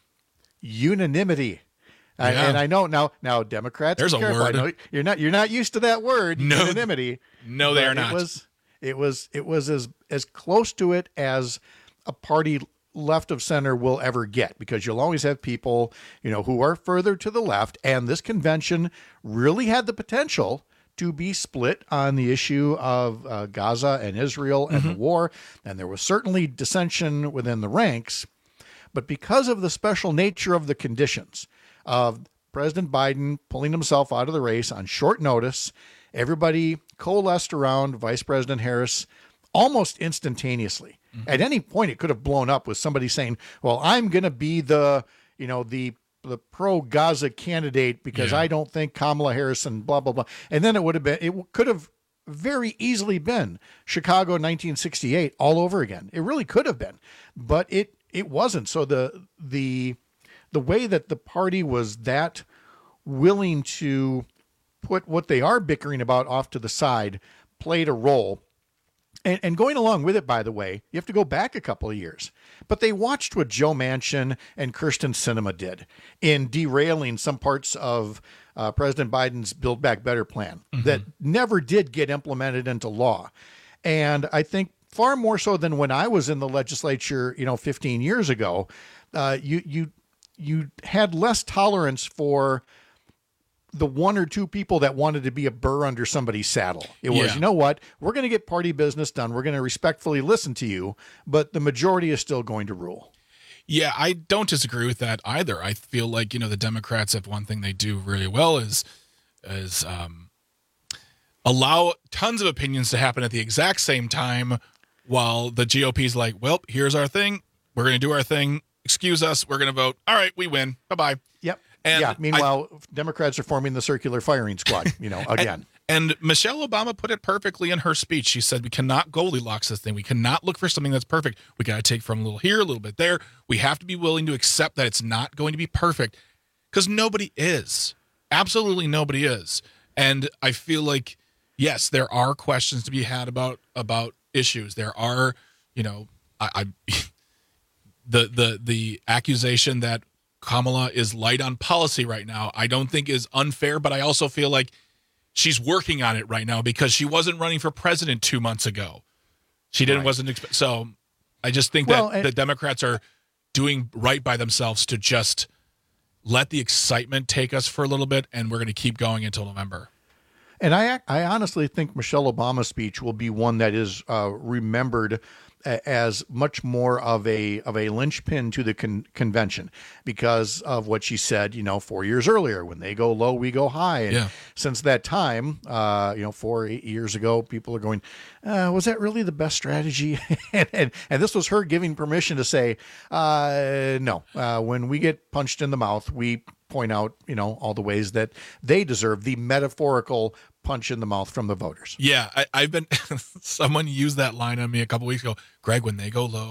Unanimity. Uh, yeah. And I know now. Now, Democrats. There's a careful. word. I know you're not. You're not used to that word. No, unanimity. No, they are not. It was. It was. It was as as close to it as a party left of center will ever get, because you'll always have people, you know, who are further to the left, and this convention really had the potential to be split on the issue of uh, Gaza and Israel and mm-hmm. the war, and there was certainly dissension within the ranks, but because of the special nature of the conditions of President Biden pulling himself out of the race on short notice, everybody coalesced around Vice President Harris almost instantaneously. Mm-hmm. At any point, it could have blown up with somebody saying, well, I'm going to be the, you know, the the pro-Gaza candidate because yeah. I don't think Kamala Harris and blah, blah, blah. And then it would have been, it could have very easily been Chicago nineteen sixty-eight all over again. It really could have been, but it it wasn't. So the the the way that the party was that willing to put what they are bickering about off to the side played a role. And, and going along with it, by the way, you have to go back a couple of years. But they watched what Joe Manchin and Kyrsten Sinema did in derailing some parts of uh, President Biden's Build Back Better plan mm-hmm. that never did get implemented into law. And I think far more so than when I was in the legislature, you know, fifteen years ago, uh, you you you had less tolerance for the one or two people that wanted to be a burr under somebody's saddle. It was, yeah. you know what, we're going to get party business done. We're going to respectfully listen to you, but the majority is still going to rule. Yeah, I don't disagree with that either. I feel like, you know, the Democrats have one thing they do really well is, is um, allow tons of opinions to happen at the exact same time while the G O P is like, well, here's our thing. We're going to do our thing. Excuse us. We're going to vote. All right, we win. Bye-bye. Yep. And yeah. Meanwhile, I, Democrats are forming the circular firing squad, you know, again. And, and Michelle Obama put it perfectly in her speech. She said, we cannot Goldilocks this thing. We cannot look for something that's perfect. We got to take from a little here, a little bit there. We have to be willing to accept that it's not going to be perfect because nobody is. Absolutely nobody is. And I feel like, yes, there are questions to be had about, about issues. There are, you know, I, I the, the, the accusation that Kamala is light on policy right now, I don't think is unfair, but I also feel like she's working on it right now because she wasn't running for president two months ago. She didn't, right. wasn't, exp- so I just think well, that and- the Democrats are doing right by themselves to just let the excitement take us for a little bit, and we're going to keep going until November. And I, I honestly think Michelle Obama's speech will be one that is uh, remembered as much more of a of a linchpin to the con- convention because of what she said, you know, four years earlier, when they go low, we go high. And yeah. since that time, uh, you know, four, eight years ago, people are going, uh, was that really the best strategy? and, and and this was her giving permission to say, uh, no, uh, when we get punched in the mouth, we point out, you know, all the ways that they deserve the metaphorical punch in the mouth from the voters. Yeah, I, I've been, someone used that line on me a couple weeks ago. Greg, when they go low,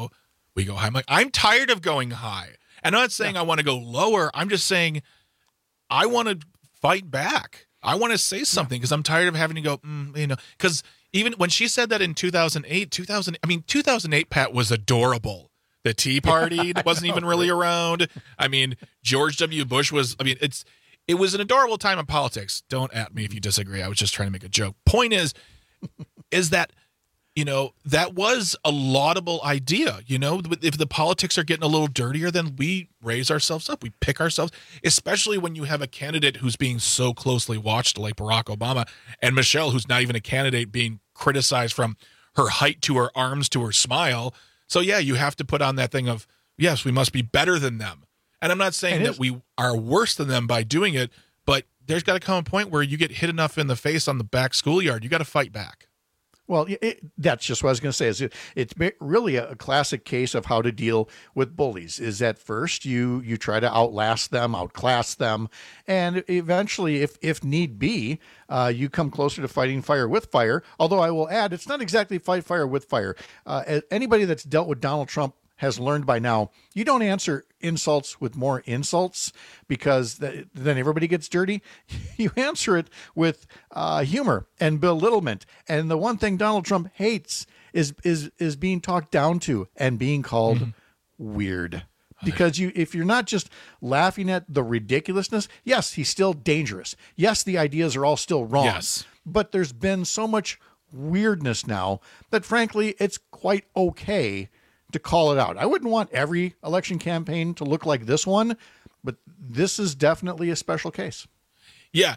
we go high. I'm like, I'm tired of going high. And I'm not saying yeah. I want to go lower. I'm just saying I want to fight back. I want to say something because I'm tired of having to go, mm, you know, because even when she said that in two thousand eight, two thousand, I mean, two thousand eight, Pat, was adorable. The Tea Party wasn't even really around. I mean, George W. Bush was, I mean, it's, it was an adorable time in politics. Don't at me if you disagree. I was just trying to make a joke. Point is, is that, you know, that was a laudable idea. You know, if the politics are getting a little dirtier, then we raise ourselves up. We pick ourselves, especially when you have a candidate who's being so closely watched like Barack Obama, and Michelle, who's not even a candidate, being criticized from her height to her arms to her smile. So, yeah, you have to put on that thing of, yes, we must be better than them. And I'm not saying that we are worse than them by doing it, but there's got to come a point where you get hit enough in the face on the back schoolyard. You got to fight back. Well, it, that's just what I was going to say. Is it, it's really a classic case of how to deal with bullies. Is at first you you try to outlast them, outclass them, and eventually, if if need be, uh, you come closer to fighting fire with fire. Although I will add, it's not exactly fight fire with fire. Uh, anybody that's dealt with Donald Trump has learned by now, you don't answer insults with more insults because th- then everybody gets dirty. You answer it with uh, humor and belittlement. And the one thing Donald Trump hates is is is being talked down to and being called mm-hmm. weird. Because you, if you're not just laughing at the ridiculousness, yes, he's still dangerous. Yes, the ideas are all still wrong. Yes. But there's been so much weirdness now that, frankly, it's quite okay to call it out. I wouldn't want every election campaign to look like this one, but this is definitely a special case. Yeah.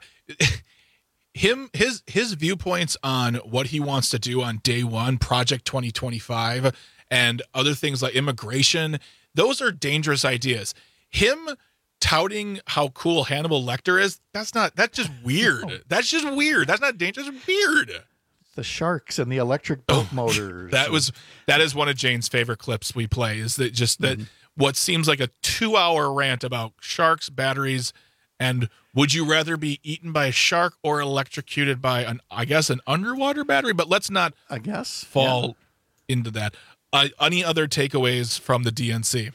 Him, his, his viewpoints on what he wants to do on day one, Project twenty twenty-five, and other things like immigration, those are dangerous ideas. Him touting how cool Hannibal Lecter is, that's not, that's just weird. No. That's just weird. That's not dangerous, that's weird. The sharks and the electric boat oh, motors. That was that is one of Jane's favorite clips we play, is that just that mm-hmm. what seems like a two hour rant about sharks, batteries, and would you rather be eaten by a shark or electrocuted by an, I guess, an underwater battery? But let's not I guess fall yeah. into that. Uh, any other takeaways from the D N C?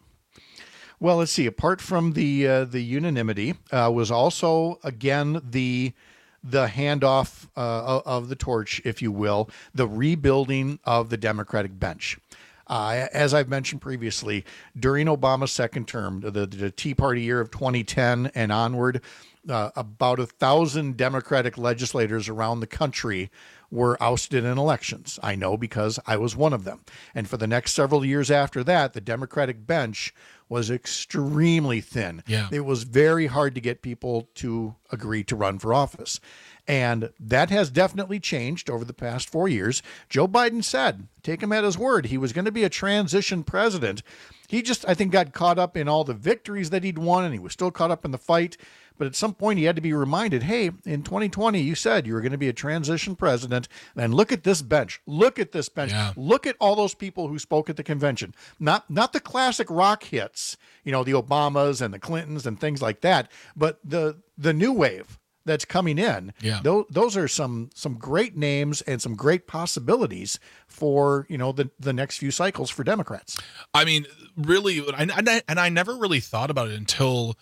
Well, let's see. Apart from the uh, the unanimity, uh, was also again the the handoff uh, of the torch, if you will, the rebuilding of the Democratic bench. Uh, as I've mentioned previously, during Obama's second term, the, the Tea Party year of twenty ten and onward, uh, about a thousand Democratic legislators around the country were ousted in elections. I know because I was one of them. And for the next several years after that, the Democratic bench was extremely thin. Yeah. It was very hard to get people to agree to run for office. And that has definitely changed over the past four years. Joe Biden said, take him at his word, he was going to be a transition president. He just, I think, got caught up in all the victories that he'd won, and he was still caught up in the fight. But at some point, he had to be reminded, hey, in twenty twenty, you said you were going to be a transition president. And look at this bench. Look at this bench. Yeah. Look at all those people who spoke at the convention. Not not the classic rock hits, you know, the Obamas and the Clintons and things like that, but the the new wave that's coming in. Yeah. Those, those are some some great names and some great possibilities for, you know, the, the next few cycles for Democrats. I mean, really, and I, and I never really thought about it until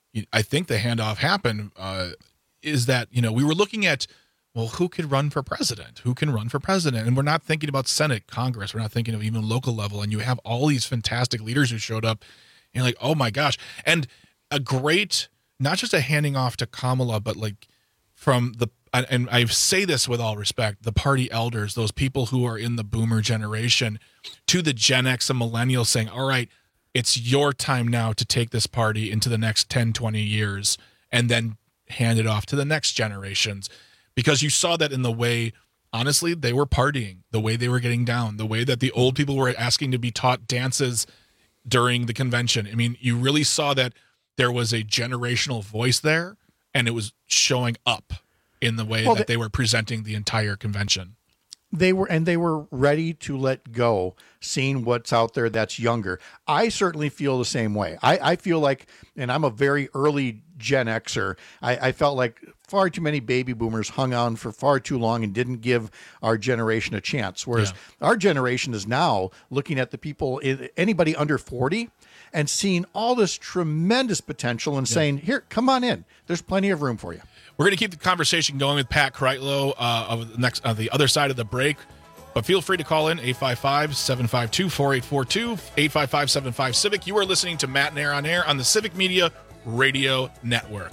I think the handoff happened, uh, is that, you know, we were looking at, well, who could run for president? Who can run for president? And we're not thinking about Senate, Congress. We're not thinking of even local level. And you have all these fantastic leaders who showed up. And you're like, oh, my gosh. And a great, not just a handing off to Kamala, but like from the, and I say this with all respect, the party elders, those people who are in the boomer generation, to the Gen X and millennials saying, all right, it's your time now to take this party into the next ten, twenty years and then hand it off to the next generations. Because you saw that in the way, honestly, they were partying, the way they were getting down, the way that the old people were asking to be taught dances during the convention. I mean, you really saw that there was a generational voice there, and it was showing up in the way well, that they, they were presenting the entire convention. They were, and they were ready to let go, seeing what's out there that's younger. I certainly feel the same way. I, I feel like, and I'm a very early Gen Xer, I, I felt like far too many baby boomers hung on for far too long and didn't give our generation a chance. Whereas yeah. our generation is now looking at the people, anybody under forty, and seeing all this tremendous potential and yeah. saying, here, come on in. There's plenty of room for you. We're going to keep the conversation going with Pat Kreitlow uh, of the next on the other side of the break. But feel free to call in eight five five, seven five two, four eight four two, eight five five, seven five, Civic. You are listening to Matt and Air on Air on the Civic Media Radio Network.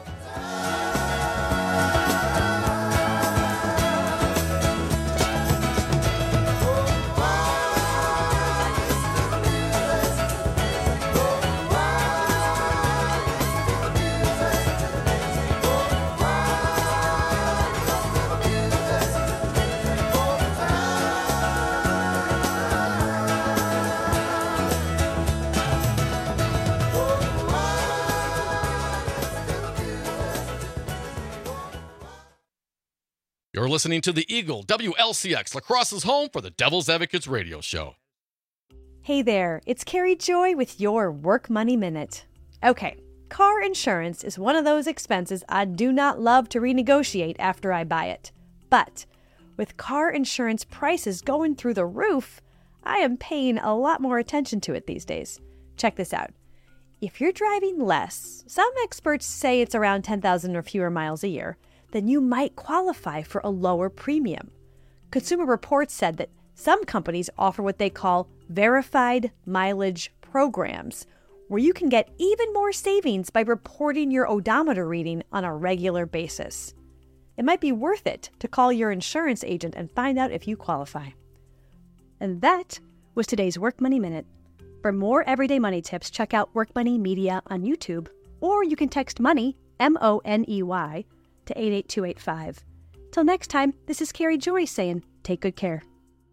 You're listening to the Eagle W L C X, La Crosse's home for the Devil's Advocates radio show. Hey there, it's Carrie Joy with your Work Money Minute. Okay, car insurance is one of those expenses I do not love to renegotiate after I buy it. But with car insurance prices going through the roof, I am paying a lot more attention to it these days. Check this out. If you're driving less, some experts say it's around ten thousand or fewer miles a year, then you might qualify for a lower premium. Consumer Reports said that some companies offer what they call verified mileage programs, where you can get even more savings by reporting your odometer reading on a regular basis. It might be worth it to call your insurance agent and find out if you qualify. And that was today's Work Money Minute. For more everyday money tips, check out Work Money Media on YouTube, or you can text MONEY, M O N E Y, to eight eight two eight five. Till next time, this is Carrie Joy saying, take good care.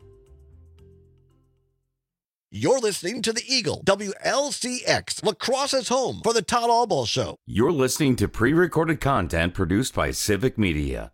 You're listening to the Eagle W L C X, La Crosse's home for the Todd Albaugh Show. You're listening to pre-recorded content produced by Civic Media.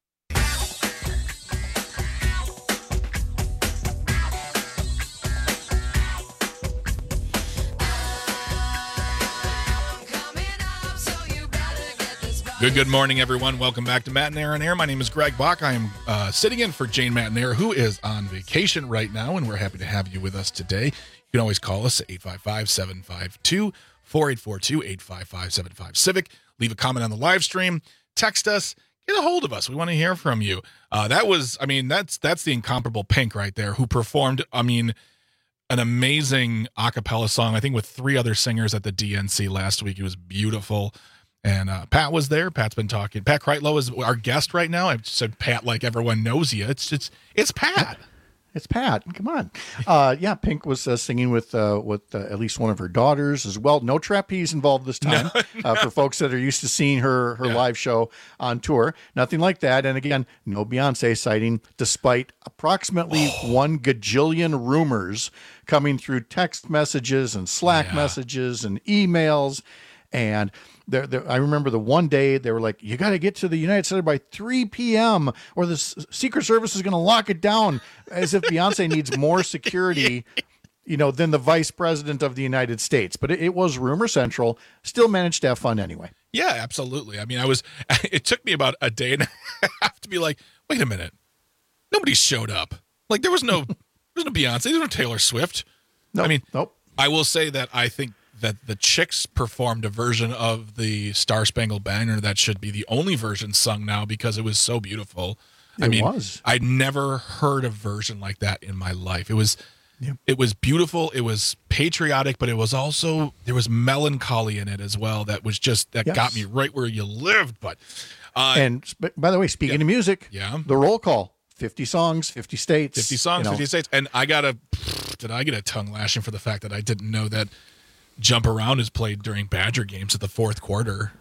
Good, good morning, everyone. Welcome back to Matt and Air on Air. My name is Greg Bach. I am uh, sitting in for Jane Matt and Air, who is on vacation right now, and we're happy to have you with us today. You can always call us at eight five five, seven five two, four eight four two, eight five five, seven five, Civic. Leave a comment on the live stream. Text us. Get a hold of us. We want to hear from you. Uh, that was, I mean, that's that's the incomparable Pink right there, who performed, I mean, an amazing a cappella song, I think, with three other singers at the D N C last week. It was beautiful. And uh, Pat was there. Pat's been talking. Pat Kreitlow is our guest right now. I've said Pat like everyone knows you. It's it's it's Pat. It's Pat. Come on. Uh, yeah, Pink was uh, singing with uh, with uh, at least one of her daughters as well. No trapeze involved this time. No, no. Uh, for folks that are used to seeing her her yeah. live show on tour. Nothing like that. And again, no Beyonce sighting, despite approximately oh. one gajillion rumors coming through text messages and Slack yeah. messages and emails. And there, there, I remember the one day they were like, you got to get to the United Center by three p.m. or the S- Secret Service is going to lock it down, as if Beyonce needs more security, you know, than the vice president of the United States. But it, it was rumor central, still managed to have fun anyway. Yeah, absolutely. I mean, I was, it took me about a day and a half to be like, wait a minute. Nobody showed up. Like there was no, there was no Beyonce, there was no Taylor Swift. Nope, I mean, nope. I will say that I think that the Chicks performed a version of the Star Spangled Banner that should be the only version sung now because it was so beautiful. It I mean, was. I'd never heard a version like that in my life. It was, yep. it was beautiful. It was patriotic, but it was also, there was melancholy in it as well. That was just, that yes. got me right where you lived. But, uh, and by the way, speaking yeah. of music, yeah. the roll call, fifty songs, fifty states, fifty songs, you know. fifty states. And I got a, did I get a tongue lashing for the fact that I didn't know that Jump Around is played during Badger games at the fourth quarter.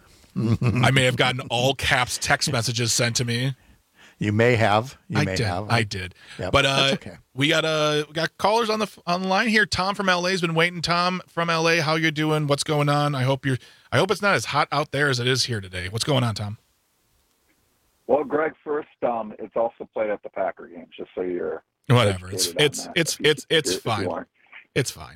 I may have gotten all caps text messages sent to me. You may have. You I may did. have. I did. Yep, but uh, that's okay. we got uh, we got callers on the on the line here. Tom from L A has been waiting. Tom from L A, how you doing? What's going on? I hope you're. I hope it's not as hot out there as it is here today. What's going on, Tom? Well, Greg, first, um, it's also played at the Packer games, just so you're. Whatever. It's it's it's it's it's fine. It's fine.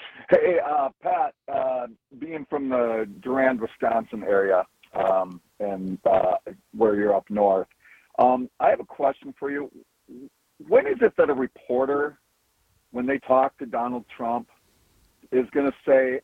Hey, uh, Pat, uh, being from the Durand, Wisconsin area, um, and and uh, where you're up north. Um, I have a question for you. When is it that a reporter, when they talk to Donald Trump, is going to say,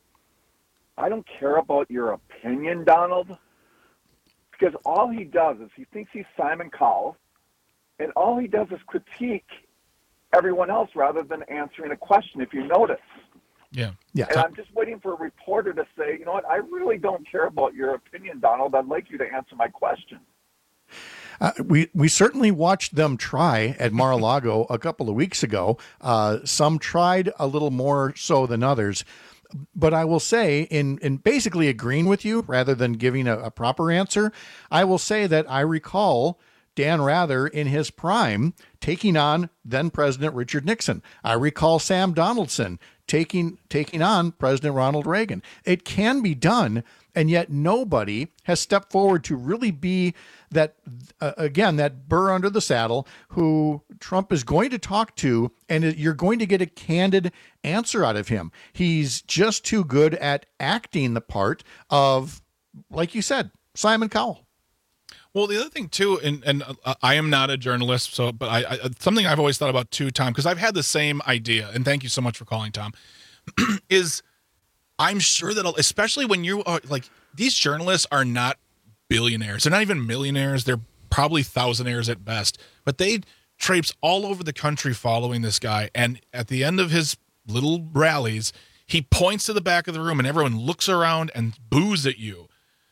I don't care about your opinion, Donald? Because all he does is he thinks he's Simon Cowell, and all he does is critique everyone else rather than answering a question, if you notice. Yeah. Yeah. And I'm just waiting for a reporter to say, you know what, I really don't care about your opinion, Donald. I'd like you to answer my question. Uh, we we certainly watched them try at Mar-a-Lago a couple of weeks ago. Uh, some tried a little more so than others. But I will say, in, in basically agreeing with you rather than giving a, a proper answer, I will say that I recall Dan Rather in his prime taking on then President Richard Nixon. I recall Sam Donaldson taking taking on President Ronald Reagan. It can be done, and yet nobody has stepped forward to really be that, uh, again, that burr under the saddle who Trump is going to talk to, and you're going to get a candid answer out of him. He's just too good at acting the part of, like you said, Simon Cowell. Well, the other thing too, and and uh, I am not a journalist, so but I, I something I've always thought about too, Tom, because I've had the same idea, and thank you so much for calling, Tom. is I'm sure that especially when you are like these journalists are not billionaires, they're not even millionaires, they're probably thousandaires at best, but they traipse all over the country following this guy, and at the end of his little rallies, he points to the back of the room, and everyone looks around and boos at you.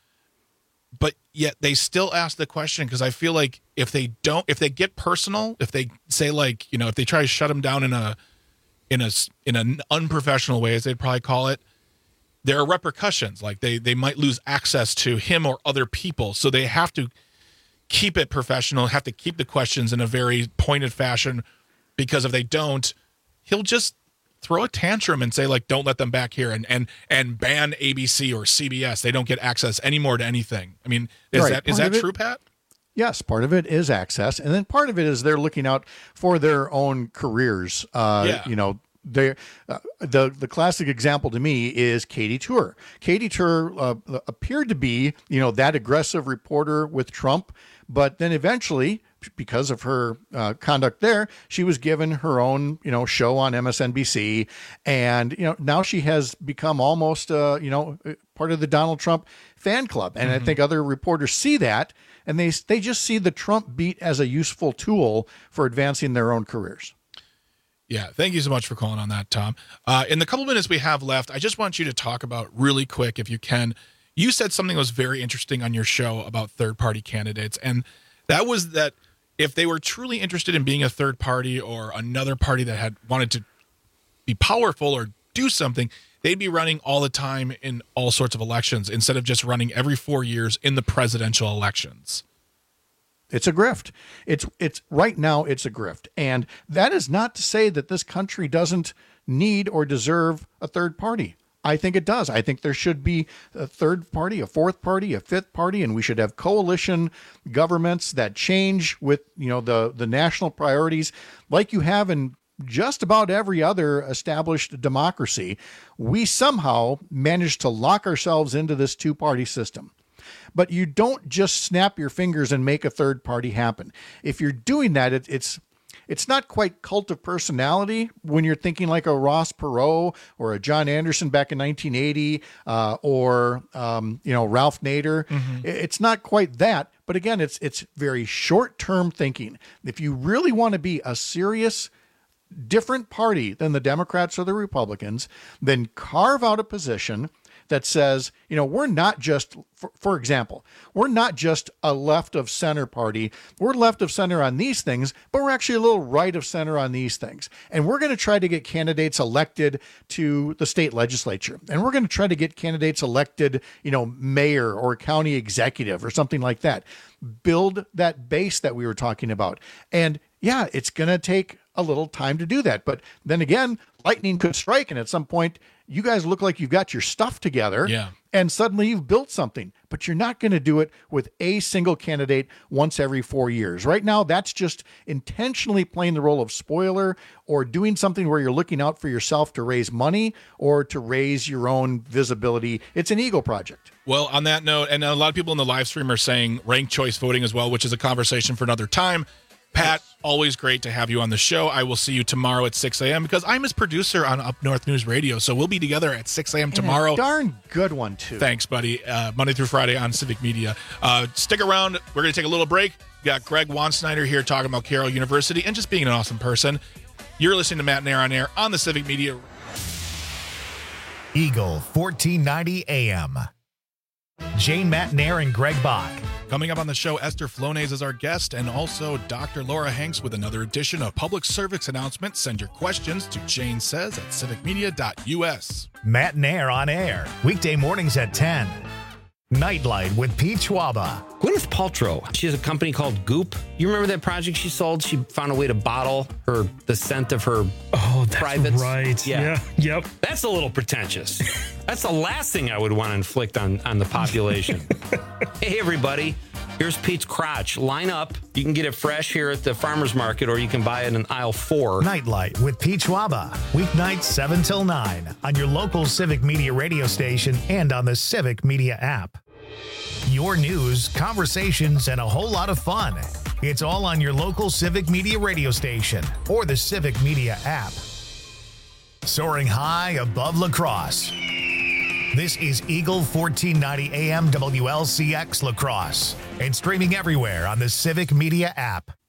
But yet they still ask the question, because I feel like if they don't, if they get personal, if they say like, you know, if they try to shut him down in a, in a, in an unprofessional way, as they'd probably call it, there are repercussions. Like they, they might lose access to him or other people. So they have to keep it professional, have to keep the questions in a very pointed fashion, because if they don't, he'll just throw a tantrum and say like, don't let them back here, and and and ban A B C or C B S. They don't get access anymore to anything. I mean, is Right. that is Part that of it- true, Pat? Yes, part of it is access, and then part of it is they're looking out for their own careers. Uh, Yeah. You know, they uh, the the classic example to me is Katie Tur. Katie Tur uh, appeared to be, you know, that aggressive reporter with Trump, but then eventually, because of her uh, conduct there, she was given her own, you know, show on M S N B C, and you know now she has become almost, uh, you know, part of the Donald Trump fan club, and Mm-hmm. I think other reporters see that, and they they just see the Trump beat as a useful tool for advancing their own careers. Yeah, thank you so much for calling on that, Tom. Uh, in the couple minutes we have left, I just want you to talk about really quick, if you can. You said something that was very interesting on your show about third-party candidates, and that was that if they were truly interested in being a third party or another party that had wanted to be powerful or do something, they'd be running all the time in all sorts of elections instead of just running every four years in the presidential elections. It's a grift. It's it's right now it's a grift. And that is not to say that this country doesn't need or deserve a third party. I think it does. I think there should be a third party, a fourth party, a fifth party, and we should have coalition governments that change with, you know, the the national priorities like you have in just about every other established democracy. We somehow managed to lock ourselves into this two-party system. But you don't just snap your fingers and make a third party happen. If you're doing that, it, it's it's not quite cult of personality when you're thinking like a Ross Perot or a John Anderson back in nineteen eighty, uh, or um, you know Ralph Nader. Mm-hmm. It- It's not quite that. But again, it's it's very short-term thinking. If you really want to be a serious different party than the Democrats or the Republicans, then carve out a position that says, you know, we're not just, for, for example, we're not just a left of center party. We're left of center on these things, but we're actually a little right of center on these things. And we're going to try to get candidates elected to the state legislature. And we're going to try to get candidates elected, you know, mayor or county executive or something like that. Build that base that we were talking about. And yeah, it's going to take a little time to do that. But then again, lightning could strike, and at some point, you guys look like you've got your stuff together. Yeah. And suddenly you've built something, but you're not going to do it with a single candidate once every four years. Right now, that's just intentionally playing the role of spoiler or doing something where you're looking out for yourself to raise money or to raise your own visibility. It's an ego project. Well, on that note, and a lot of people in the live stream are saying ranked choice voting as well, which is a conversation for another time. Pat, always great to have you on the show. I will see you tomorrow at six a.m. because I'm his producer on Up North News Radio. So we'll be together at six a.m. tomorrow. And a darn good one, too. Thanks, buddy. Uh, Monday through Friday on Civic Media. Uh, stick around. We're going to take a little break. We got Greg Wansnyder here talking about Carroll University and just being an awesome person. You're listening to Matt Nair on Air on the Civic Media. Eagle fourteen ninety A M. Jane Matt Nair and Greg Bach. Coming up on the show, Esther Flonez is our guest, and also Doctor Laura Hanks with another edition of Public Service Announcement. Send your questions to Jane Says at civic media dot u s. Matt Nair on air, weekday mornings at ten. Nightlight with Pete Schwaba. Gwyneth Paltrow, she has a company called Goop. You remember that project she sold? She found a way to bottle her the scent of her oh, that's privates. Right. Yeah. yeah. Yep. That's a little pretentious. That's the last thing I would want to inflict on, on the population. Hey, everybody. Here's Pete's crotch. Line up. You can get it fresh here at the farmer's market, or you can buy it in aisle four. Nightlight with Pete Schwaba. Weeknights seven till nine on your local Civic Media radio station and on the Civic Media app. Your news, conversations, and a whole lot of fun. It's all on your local Civic Media radio station or the Civic Media app. Soaring high above La Crosse. This is Eagle fourteen ninety A M W L C X La Crosse and streaming everywhere on the Civic Media app.